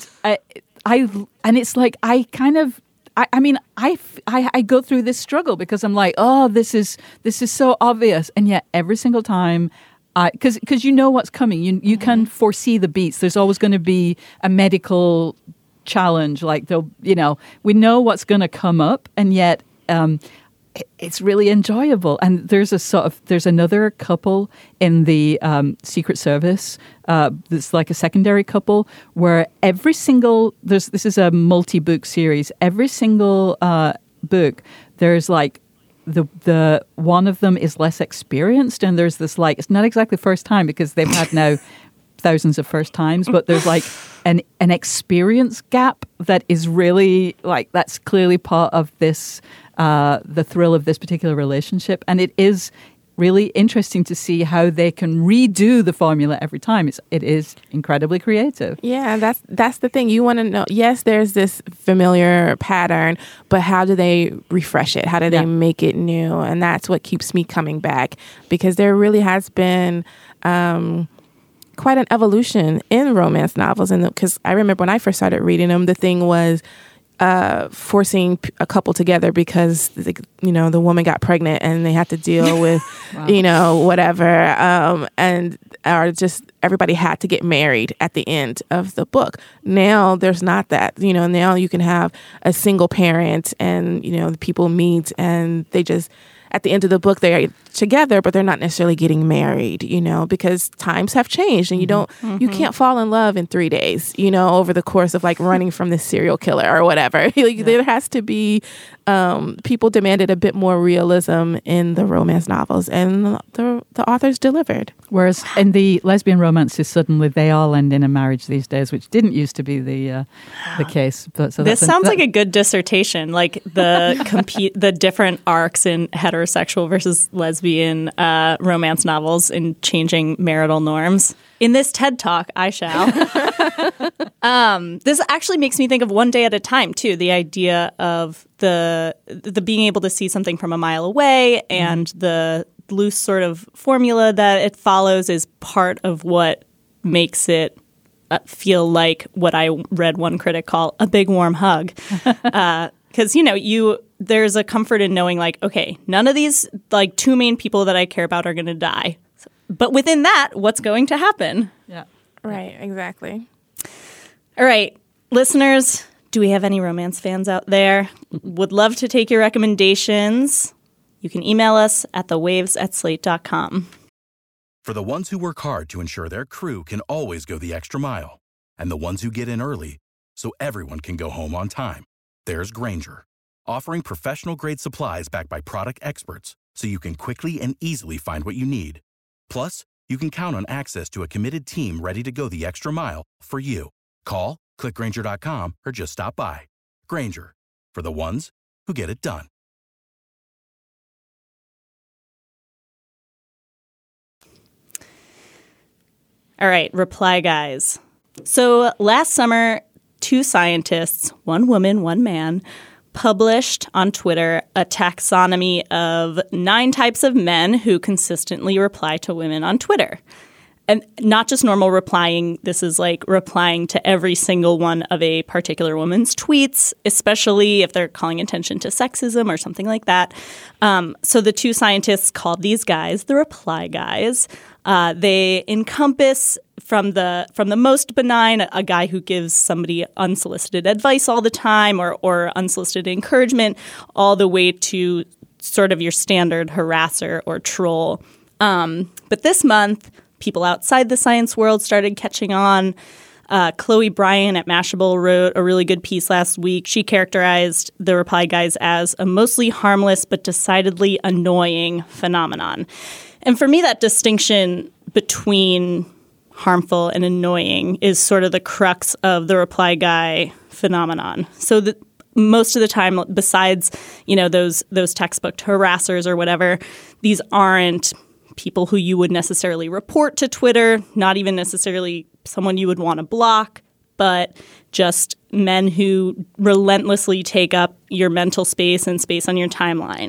it's like I kind of. I mean, I go through this struggle because I'm like, oh, this is so obvious, and yet every single time, because you know what's coming, you can foresee the beats. There's always going to be a medical challenge, like we know what's going to come up, and yet it's really enjoyable. And there's another couple in the Secret Service. There's like a secondary couple where this is a multi-book series. Every single book, there's like the one of them is less experienced, and there's this like, it's not exactly first time because they've had now thousands of first times, but there's like an experience gap that is really like, that's clearly part of this the thrill of this particular relationship. And it is really interesting to see how they can redo the formula every time. It is incredibly creative. Yeah, that's the thing. You want to know, yes, there's this familiar pattern, but how do they refresh it? How do they make it new? And that's what keeps me coming back, because there really has been quite an evolution in romance novels. And because I remember when I first started reading them, the thing was forcing a couple together because the woman got pregnant and they had to deal with whatever, or just everybody had to get married at the end of the book. Now there's not that. Now you can have a single parent and people meet and they just, at the end of the book, they're together, but they're not necessarily getting married, because times have changed and you can't fall in love in 3 days, over the course of like running from this serial killer or whatever. There has to be, people demanded a bit more realism in the romance novels, and the authors delivered. Whereas in the lesbian romances, suddenly they all end in a marriage these days, which didn't used to be the case. But this sounds like a good dissertation, like the different arcs in heterosexual versus lesbian romance novels and changing marital norms. In this TED Talk, I shall. This actually makes me think of One Day at a Time, too. The idea of the being able to see something from a mile away and the loose sort of formula that it follows is part of what makes it feel like what I read one critic call a big warm hug. Because, there's a comfort in knowing like, okay, none of these like two main people that I care about are going to die. But within that, what's going to happen? Yeah. Right, exactly. All right, listeners, do we have any romance fans out there? Would love to take your recommendations. You can email us at thewaves@slate.com. For the ones who work hard to ensure their crew can always go the extra mile, and the ones who get in early so everyone can go home on time, there's Grainger, offering professional-grade supplies backed by product experts so you can quickly and easily find what you need. Plus, you can count on access to a committed team ready to go the extra mile for you. Call, click Grainger.com, or just stop by. Grainger, for the ones who get it done. All right, reply guys. So last summer, 2 scientists, 1 woman, 1 man, published on Twitter a taxonomy of 9 types of men who consistently reply to women on Twitter. And not just normal replying, this is like replying to every single one of a particular woman's tweets, especially if they're calling attention to sexism or something like that. So the 2 scientists called these guys the reply guys. They encompass from the most benign, a guy who gives somebody unsolicited advice all the time or unsolicited encouragement, all the way to sort of your standard harasser or troll. But this month, people outside the science world started catching on. Chloe Bryan at Mashable wrote a really good piece last week. She characterized the reply guys as a mostly harmless but decidedly annoying phenomenon. And for me, that distinction between harmful and annoying is sort of the crux of the reply guy phenomenon. So most of the time, besides, those textbook harassers or whatever, these aren't people who you would necessarily report to Twitter, not even necessarily someone you would want to block, but just men who relentlessly take up your mental space and space on your timeline.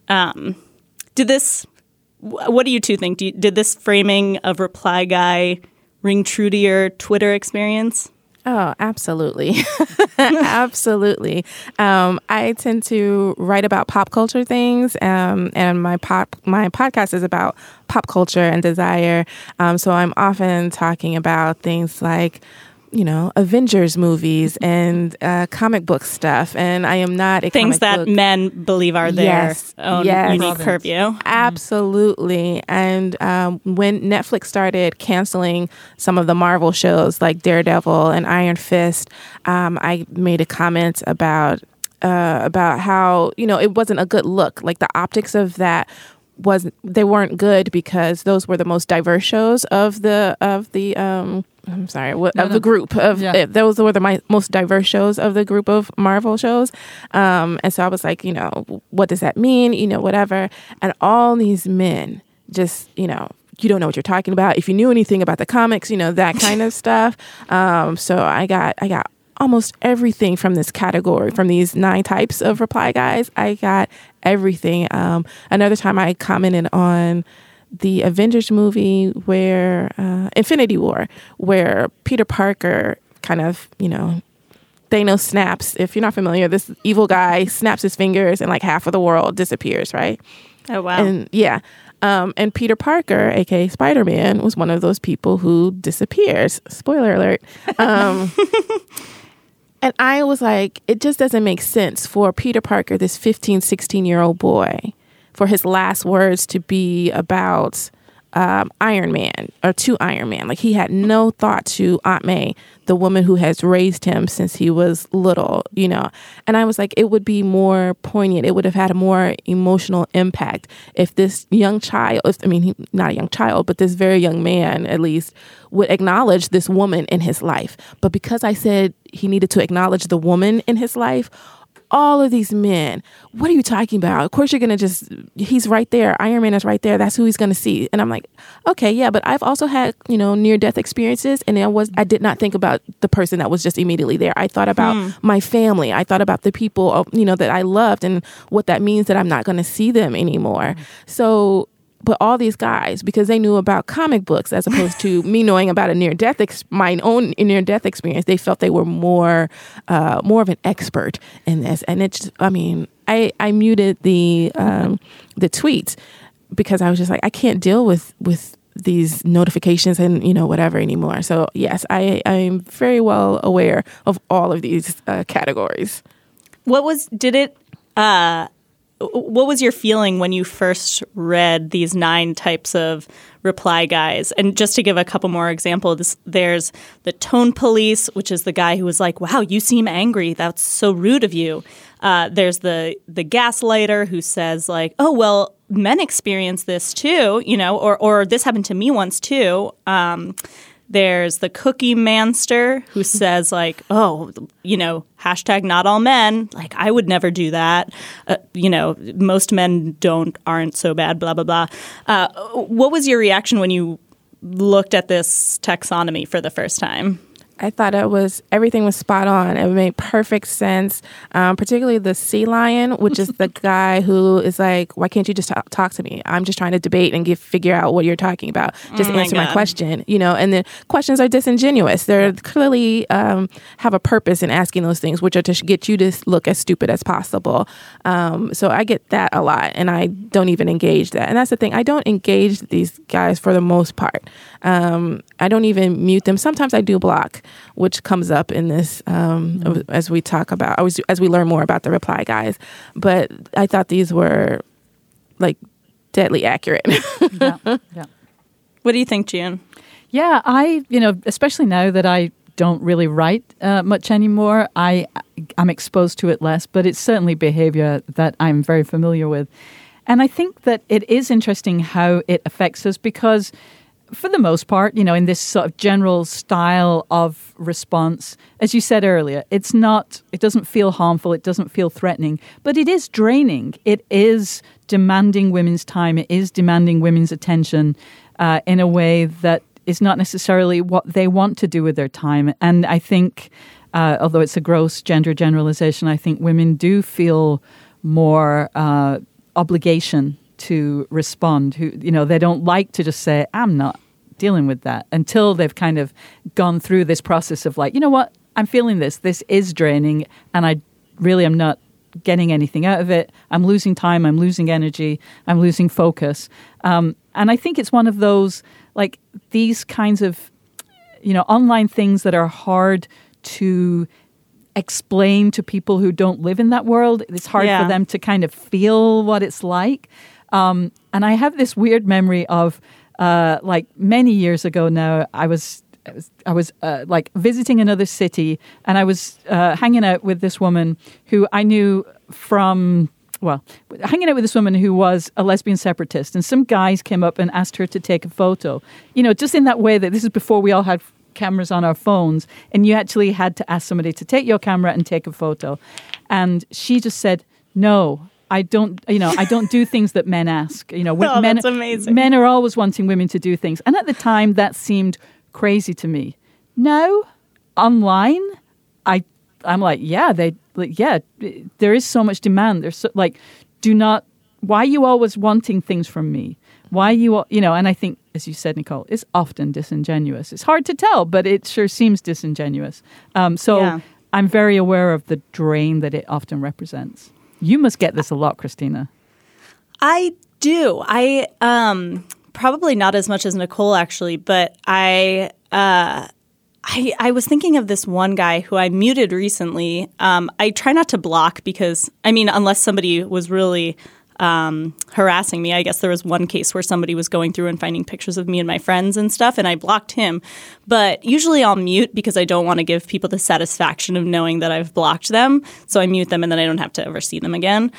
What do you two think? Did this framing of Reply Guy ring true to your Twitter experience? Oh, absolutely. Absolutely. I tend to write about pop culture things, and my podcast is about pop culture and desire. So I'm often talking about things like, Avengers movies and comic book stuff. And I am not a things that men believe are their own unique purview. Absolutely. And when Netflix started canceling some of the Marvel shows like Daredevil and Iron Fist, I made a comment about how, it wasn't a good look. Like the optics of that they weren't good because those were the most diverse shows of the group of those were the most diverse shows of the group of Marvel shows, and so I was like, what does that mean? Whatever. And all these men just, you don't know what you're talking about. If you knew anything about the comics, that kind of stuff. So I got almost everything from this category, from these 9 types of reply guys. I got everything. Another time I commented on the Avengers movie where Infinity War, where Peter Parker kind of, Thanos snaps. If you're not familiar, this evil guy snaps his fingers and like half of the world disappears, right? Oh, wow. And yeah. And Peter Parker, aka Spider-Man, was one of those people who disappears. Spoiler alert. And I was like, it just doesn't make sense for Peter Parker, this 15, 16-year-old boy, for his last words to be about Iron Man or to Iron Man. Like he had no thought to Aunt May, the woman who has raised him since he was little, And I was like, it would be more poignant. It would have had a more emotional impact if this young child, not a young child, but this very young man at least would acknowledge this woman in his life. But because I said he needed to acknowledge the woman in his life, all of these men, what are you talking about? Of course you're going to he's right there. Iron Man is right there. That's who he's going to see. And I'm like, okay, yeah, but I've also had, near-death experiences. And I did not think about the person that was just immediately there. I thought about my family. I thought about the people, that I loved and what that means that I'm not going to see them anymore. So, but all these guys, because they knew about comic books as opposed to me knowing about my own near-death experience, they felt they were more of an expert in this. And it's, I muted the tweets because I was just like, I can't deal with these notifications and whatever anymore. So yes, I'm very well aware of all of these categories. What was your feeling when you first read these 9 types of reply guys? And just to give a couple more examples, there's the tone police, which is the guy who was like, wow, you seem angry. That's so rude of you. There's the gaslighter who says like, oh, well, men experience this too, or this happened to me once too. There's the cookie manster who says like, oh, hashtag not all men. Like I would never do that. Most men aren't so bad, blah, blah, blah. What was your reaction when you looked at this taxonomy for the first time? I thought everything was spot on. It made perfect sense, particularly the sea lion, which is the guy who is like, why can't you just talk to me? I'm just trying to debate and figure out what you're talking about. Just answer my question, and the questions are disingenuous. They're clearly have a purpose in asking those things, which are to get you to look as stupid as possible. So I get that a lot, and I don't even engage that. And that's the thing. I don't engage these guys for the most part. I don't even mute them. Sometimes I do block, which comes up in this as we talk about, as we learn more about the reply guys. But I thought these were like deadly accurate. Yeah. What do you think, June? Yeah, especially now that I don't really write much anymore, I'm exposed to it less, but it's certainly behavior that I'm very familiar with. And I think that it is interesting how it affects us because for the most part, in this sort of general style of response, as you said earlier, it doesn't feel harmful, it doesn't feel threatening, but it is draining. It is demanding women's time, it is demanding women's attention in a way that is not necessarily what they want to do with their time. And I think, although it's a gross gender generalization, I think women do feel more obligation to respond. Who, they don't like to just say, I'm not dealing with that, until they've kind of gone through this process of like, you know what, I'm feeling this. This is draining, and I really am not getting anything out of it. I'm losing time. I'm losing energy. I'm losing focus. And I think it's one of those, like, these kinds of, online things that are hard to explain to people who don't live in that world. It's hard for them to kind of feel what it's like. And I have this weird memory of, like many years ago now, I was like visiting another city, and I was hanging out with this woman who I knew hanging out with this woman who was a lesbian separatist, and some guys came up and asked her to take a photo. Just in that way that this is before we all had cameras on our phones, and you actually had to ask somebody to take your camera and take a photo. And she just said, "No, I don't do things that men ask." That's amazing. Men are always wanting women to do things. And at the time, that seemed crazy to me. Now, online, I'm like, there is so much demand. There's why are you always wanting things from me? Why and I think, as you said, Nicole, it's often disingenuous. It's hard to tell, but it sure seems disingenuous. I'm very aware of the drain that it often represents. You must get this a lot, Christina. I do. I probably not as much as Nicole, actually, but I was thinking of this one guy who I muted recently. I try not to block because, unless somebody was really harassing me. I guess there was one case where somebody was going through and finding pictures of me and my friends and stuff, and I blocked him. But usually I'll mute because I don't want to give people the satisfaction of knowing that I've blocked them. So I mute them, and then I don't have to ever see them again.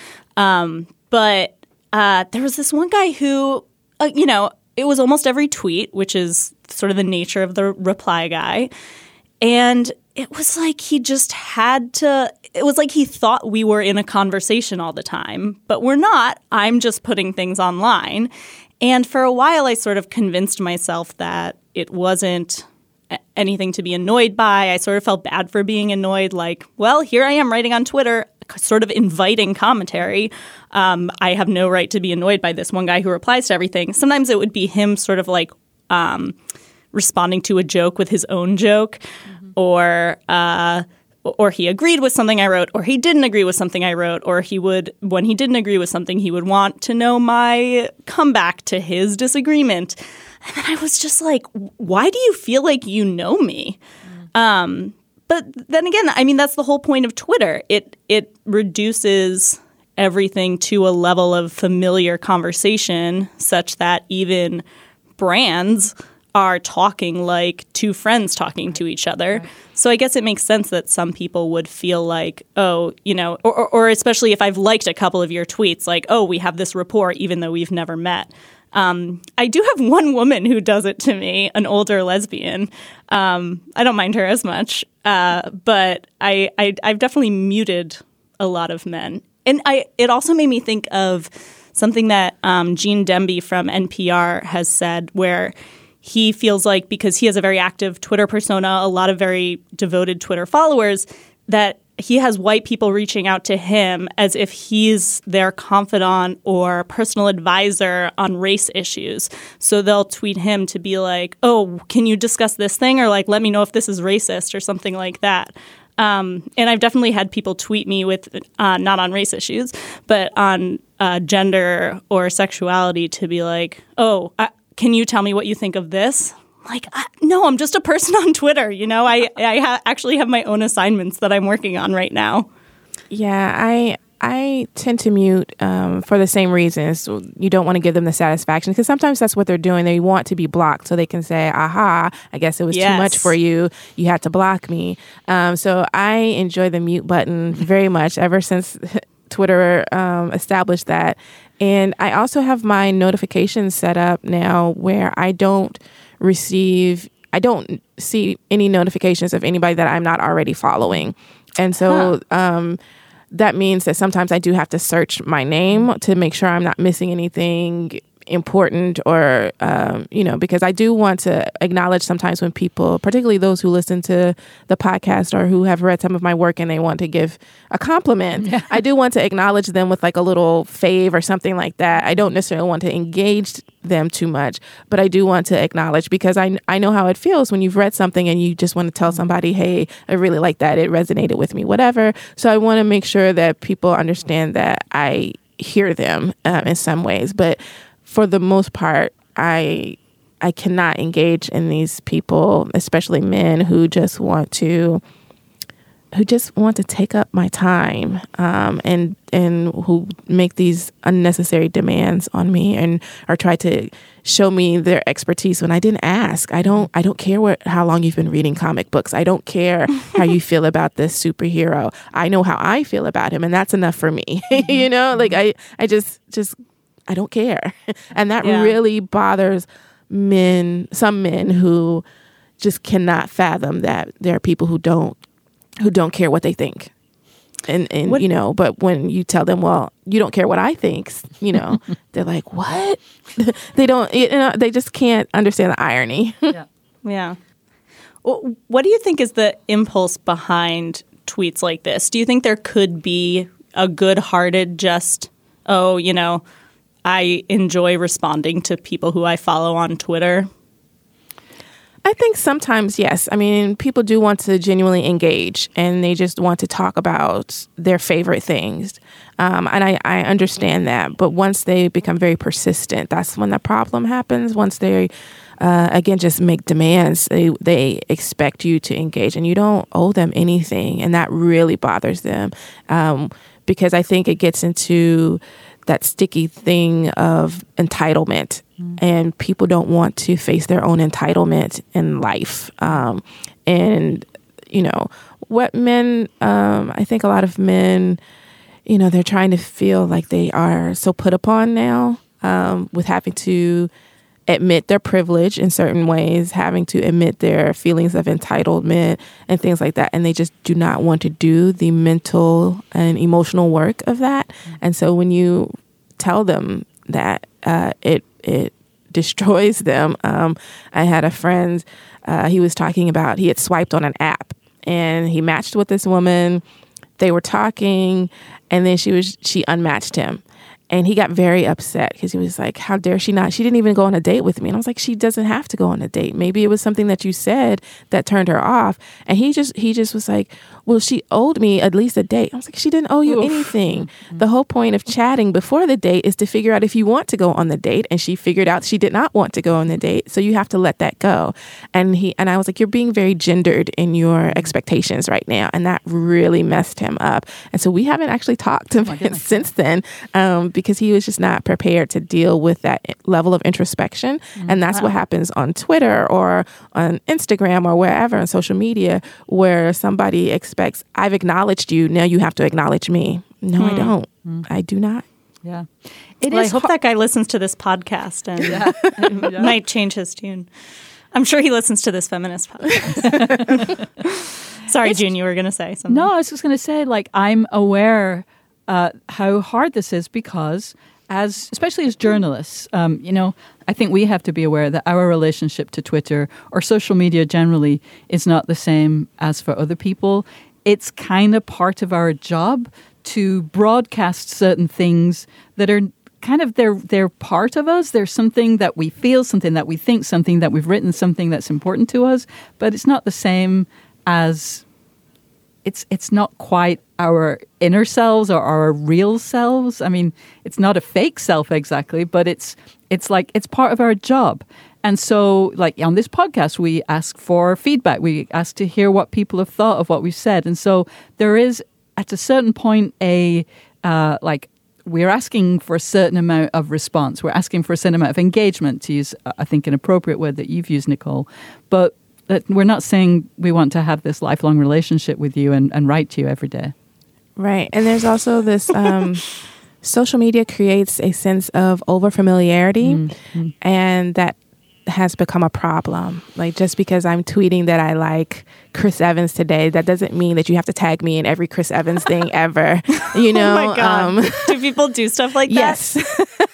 But there was this one guy who, it was almost every tweet, which is sort of the nature of the reply guy. And it was like he just had to – it was like he thought we were in a conversation all the time. But we're not. I'm just putting things online. And for a while I sort of convinced myself that it wasn't anything to be annoyed by. I sort of felt bad for being annoyed, like, well, here I am writing on Twitter, sort of inviting commentary. I have no right to be annoyed by this one guy who replies to everything. Sometimes it would be him sort of like responding to a joke with his own joke, or he agreed with something I wrote, or he didn't agree with something I wrote, or he would, when he didn't agree with something, he would want to know my comeback to his disagreement. And then I was just like, why do you feel like you know me? But then again, that's the whole point of Twitter. It reduces everything to a level of familiar conversation such that even brands are talking like two friends talking to each other. Right. So I guess it makes sense that some people would feel like, oh, or especially if I've liked a couple of your tweets, like, oh, we have this rapport even though we've never met. I do have one woman who does it to me, an older lesbian. I don't mind her as much, but I've definitely muted a lot of men. And it also made me think of something that Gene Demby from NPR has said, where he feels like, because he has a very active Twitter persona, a lot of very devoted Twitter followers, that he has white people reaching out to him as if he's their confidant or personal advisor on race issues. So they'll tweet him to be like, oh, can you discuss this thing? Or like, let me know if this is racist or something like that. And I've definitely had people tweet me with, not on race issues, but on gender or sexuality to be like, oh, can you tell me what you think of this? Like, no, I'm just a person on Twitter. I actually have my own assignments that I'm working on right now. Yeah, I tend to mute for the same reasons. You don't want to give them the satisfaction, because sometimes that's what they're doing. They want to be blocked so they can say, aha, I guess it was too much for you. You had to block me. So I enjoy the mute button very much ever since Twitter established that. And I also have my notifications set up now where I don't see any notifications of anybody that I'm not already following. And so that means that sometimes I do have to search my name to make sure I'm not missing anything important or, because I do want to acknowledge sometimes when people, particularly those who listen to the podcast or who have read some of my work and they want to give a compliment, I do want to acknowledge them with like a little fave or something like that. I don't necessarily want to engage them too much, but I do want to acknowledge because I know how it feels when you've read something and you just want to tell somebody, hey, I really like that. It resonated with me, whatever. So I want to make sure that people understand that I hear them in some ways. But for the most part, I cannot engage in these people, especially men who just want to take up my time and who make these unnecessary demands on me and or try to show me their expertise when I didn't ask. I don't care how long you've been reading comic books. I don't care how you feel about this superhero. I know how I feel about him, and that's enough for me. Like I just I don't care. And that really bothers some men who just cannot fathom that there are people who don't care what they think. And but when you tell them, well, you don't care what I think, they're like, what? They don't, they just can't understand the irony. Yeah. Well, what do you think is the impulse behind tweets like this? Do you think there could be a good-hearted I enjoy responding to people who I follow on Twitter? I think sometimes, yes. I mean, people do want to genuinely engage and they just want to talk about their favorite things. And I understand that. But once they become very persistent, that's when the problem happens. Once they, again, just make demands, they expect you to engage and you don't owe them anything. And that really bothers them because I think it gets into that sticky thing of entitlement. And people don't want to face their own entitlement in life. What men, I think a lot of men, they're trying to feel like they are so put upon now with having to admit their privilege in certain ways, having to admit their feelings of entitlement and things like that. And they just do not want to do the mental and emotional work of that. And so when you tell them that, it destroys them. I had a friend, he was talking about, he had swiped on an app and he matched with this woman. They were talking and then she unmatched him. And he got very upset because he was like, how dare she not? She didn't even go on a date with me. And I was like, she doesn't have to go on a date. Maybe it was something that you said that turned her off. And he just was like, well, she owed me at least a date. I was like, she didn't owe you anything. The whole point of chatting before the date is to figure out if you want to go on the date. And she figured out she did not want to go on the date. So you have to let that go. And I was like, you're being very gendered in your expectations right now. And that really messed him up. And so we haven't actually talked to him since then because he was just not prepared to deal with that level of introspection. And that's what happens on Twitter or on Instagram or wherever on social media where somebody expects, I've acknowledged you, now you have to acknowledge me. No, I don't. I do not. Yeah. I hope that guy listens to this podcast and might change his tune. I'm sure he listens to this feminist podcast. Sorry, June, you were going to say something. No, I was just going to say, I'm aware how hard this is because especially as journalists, I think we have to be aware that our relationship to Twitter or social media generally is not the same as for other people. It's kind of part of our job to broadcast certain things that are kind of, they're part of us. There's something that we feel, something that we think, something that we've written, something that's important to us, but it's not the same as, it's not quite our inner selves or our real selves. I mean, it's not a fake self exactly, but it's part of our job. And so, on this podcast, we ask for feedback. We ask to hear what people have thought of what we've said. And so there is, at a certain point, we're asking for a certain amount of response. We're asking for a certain amount of engagement, to use, I think, an appropriate word that you've used, Nicole. But we're not saying we want to have this lifelong relationship with you and write to you every day. Right. And there's also this social media creates a sense of overfamiliarity, and that has become a problem. Just because I'm tweeting that I like Chris Evans today, that doesn't mean that you have to tag me in every Chris Evans thing ever. Oh my God. Do people do stuff like that? Yes.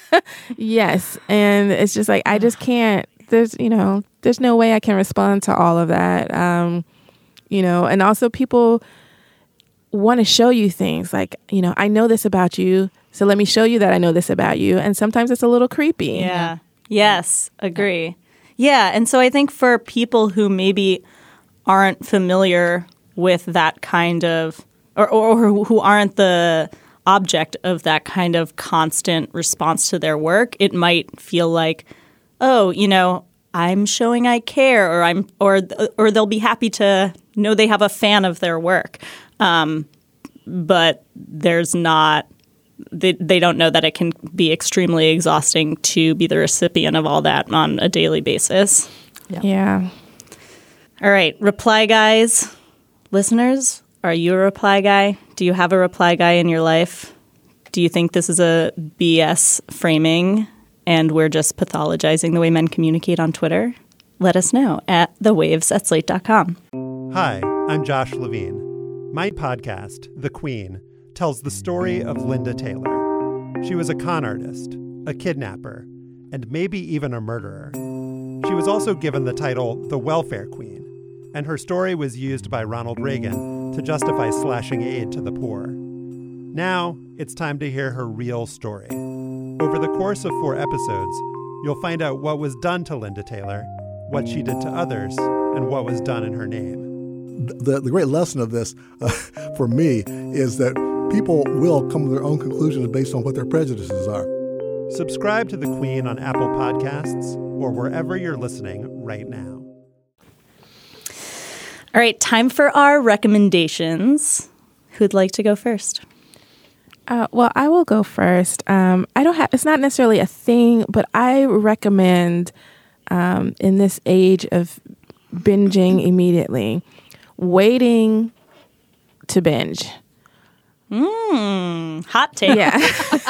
Yes. And it's just like, I just can't, there's no way I can respond to all of that. And also people want to show you things like, I know this about you, so let me show you that I know this about you. And sometimes it's a little creepy. Yeah. Yes. Agree. Yeah. And so I think for people who maybe aren't familiar with that kind of, or who aren't the object of that kind of constant response to their work, it might feel like, oh, I'm showing I care, or they'll be happy to know they have a fan of their work. But there's not, they don't know that it can be extremely exhausting to be the recipient of all that on a daily basis. Yeah. All right, reply guys. Listeners, are you a reply guy? Do you have a reply guy in your life? Do you think this is a BS framing and we're just pathologizing the way men communicate on Twitter? Let us know at thewaves@slate.com. Hi, I'm Josh Levine. My podcast, The Queen, tells the story of Linda Taylor. She was a con artist, a kidnapper, and maybe even a murderer. She was also given the title the Welfare Queen, and her story was used by Ronald Reagan to justify slashing aid to the poor. Now, it's time to hear her real story. Over the course of 4 episodes, you'll find out what was done to Linda Taylor, what she did to others, and what was done in her name. The great lesson of this, for me, is that people will come to their own conclusions based on what their prejudices are. Subscribe to The Queen on Apple Podcasts or wherever you're listening right now. All right, time for our recommendations. Who'd like to go first? Well, I will go first. It's not necessarily a thing, but I recommend in this age of binging immediately, waiting to binge. Hot take. Yeah.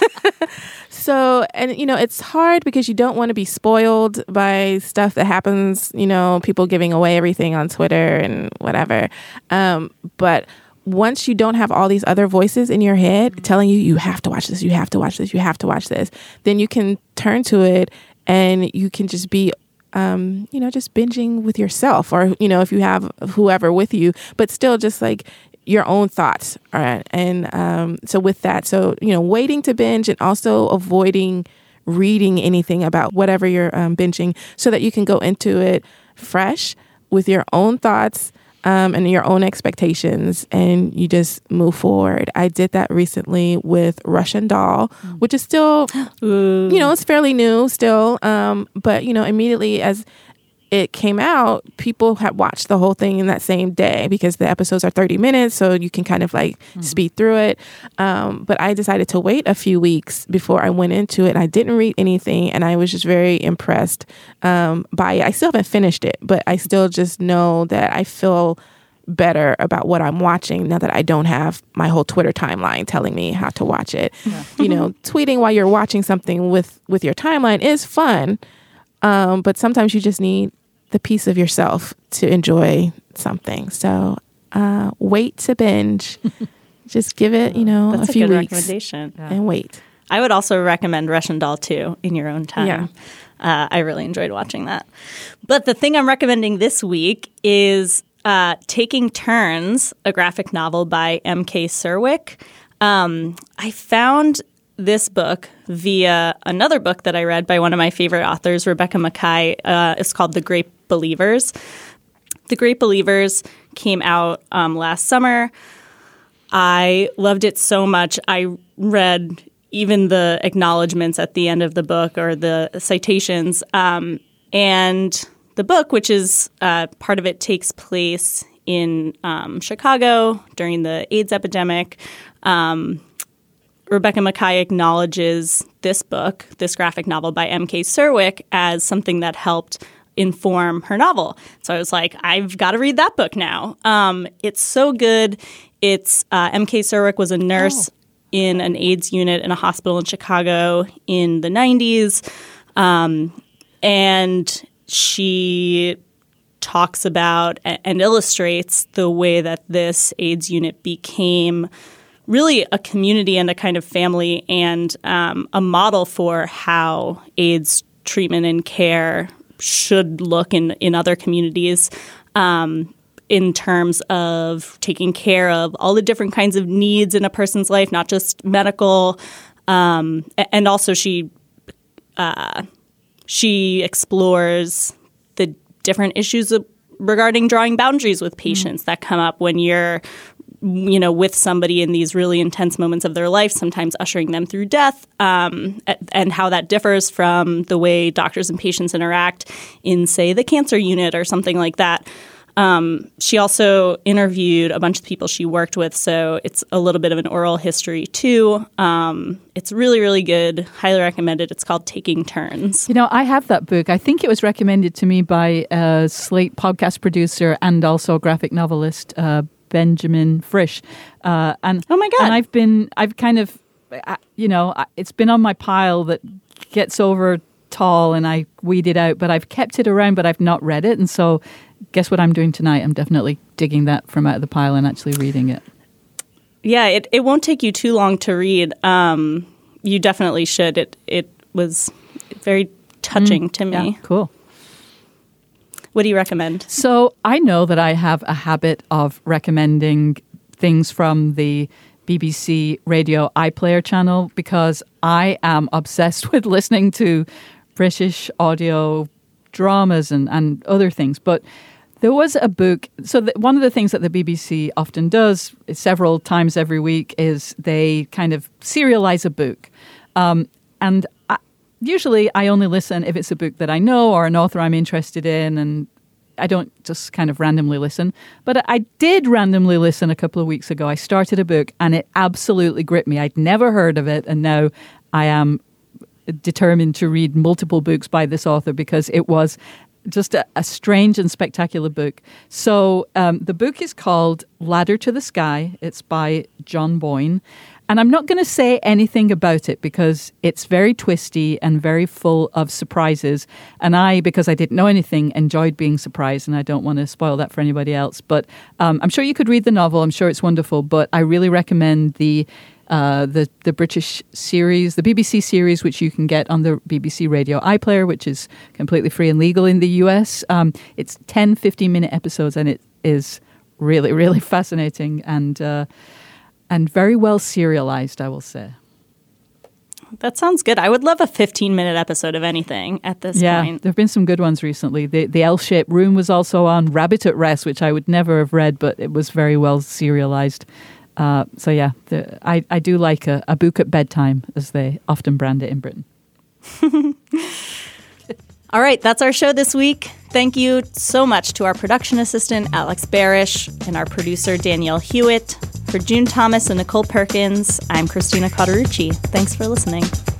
So, and it's hard because you don't want to be spoiled by stuff that happens, people giving away everything on Twitter and whatever. But once you don't have all these other voices in your head telling you, you have to watch this, you have to watch this, you have to watch this, then you can turn to it and you can just be, just binging with yourself or, if you have whoever with you, but still just like your own thoughts. All right. And so with that, waiting to binge and also avoiding reading anything about whatever you're binging so that you can go into it fresh with your own thoughts and your own expectations, and you just move forward. I did that recently with Russian Doll, which is still, it's fairly new still. But, immediately as it came out, people had watched the whole thing in that same day because the episodes are 30 minutes, so you can kind of speed through it. But I decided to wait a few weeks before I went into it. I didn't read anything, and I was just very impressed by it. I still haven't finished it, but I still just know that I feel better about what I'm watching now that I don't have my whole Twitter timeline telling me how to watch it. Yeah. Tweeting while you're watching something with your timeline is fun, but sometimes you just need the piece of yourself to enjoy something. So wait to binge. Just give it, That's a few good weeks recommendation. and wait. I would also recommend Russian Doll too in your own time. Yeah. I really enjoyed watching that. But the thing I'm recommending this week is Taking Turns, a graphic novel by M.K. Cerwick. I found this book via another book that I read by one of my favorite authors, Rebecca Makkai. It's called The Great Believers. The Great Believers came out last summer. I loved it so much. I read even the acknowledgments at the end of the book or the citations. And the book, which is part of it takes place in Chicago during the AIDS epidemic. Rebecca Makkai acknowledges this book, this graphic novel by M.K. Cerwick, as something that helped inform her novel. So I was like, I've got to read that book now. It's so good. It's M.K. Cerwick was a nurse in an AIDS unit in a hospital in Chicago in the 90s. And she talks about and illustrates the way that this AIDS unit became really a community and a kind of family and a model for how AIDS treatment and care should look in other communities in terms of taking care of all the different kinds of needs in a person's life, not just medical. And also she explores the different issues regarding drawing boundaries with patients that come up when you're with somebody in these really intense moments of their life, sometimes ushering them through death, and how that differs from the way doctors and patients interact in, say, the cancer unit or something like that. She also interviewed a bunch of people she worked with, so it's a little bit of an oral history, too. It's really, really good. Highly recommended. It's called Taking Turns. I have that book. I think it was recommended to me by a Slate podcast producer and also graphic novelist, Benjamin Frisch. And oh my God. And I've kind of, it's been on my pile that gets over tall and I weed it out, but I've kept it around, but I've not read it. And so guess what I'm doing tonight? I'm definitely digging that from out of the pile and actually reading it. Yeah, it won't take you too long to read. You definitely should. It was very touching to me. Yeah, cool. What do you recommend? So I know that I have a habit of recommending things from the BBC Radio iPlayer channel because I am obsessed with listening to British audio dramas and other things. But there was a book. So one of the things that the BBC often does several times every week is they kind of serialize a book. Usually I only listen if it's a book that I know or an author I'm interested in, and I don't just kind of randomly listen. But I did randomly listen a couple of weeks ago. I started a book and it absolutely gripped me. I'd never heard of it, and now I am determined to read multiple books by this author because it was just a strange and spectacular book. So the book is called Ladder to the Sky. It's by John Boyne. And I'm not going to say anything about it because it's very twisty and very full of surprises. And because I didn't know anything, enjoyed being surprised. And I don't want to spoil that for anybody else. But I'm sure you could read the novel. I'm sure it's wonderful. But I really recommend the British series, the BBC series, which you can get on the BBC Radio iPlayer, which is completely free and legal in the US. It's 10, 15-minute episodes, and it is really, really fascinating and very well serialized, I will say. That sounds good. I would love a 15-minute episode of anything at this point. Yeah, there have been some good ones recently. The L-Shaped Room was also on. Rabbit at Rest, which I would never have read, but it was very well serialized. So yeah, I do like a book at bedtime, as they often brand it in Britain. All right, that's our show this week. Thank you so much to our production assistant, Alex Barish, and our producer, Danielle Hewitt. For June Thomas and Nicole Perkins, I'm Christina Cauterucci. Thanks for listening.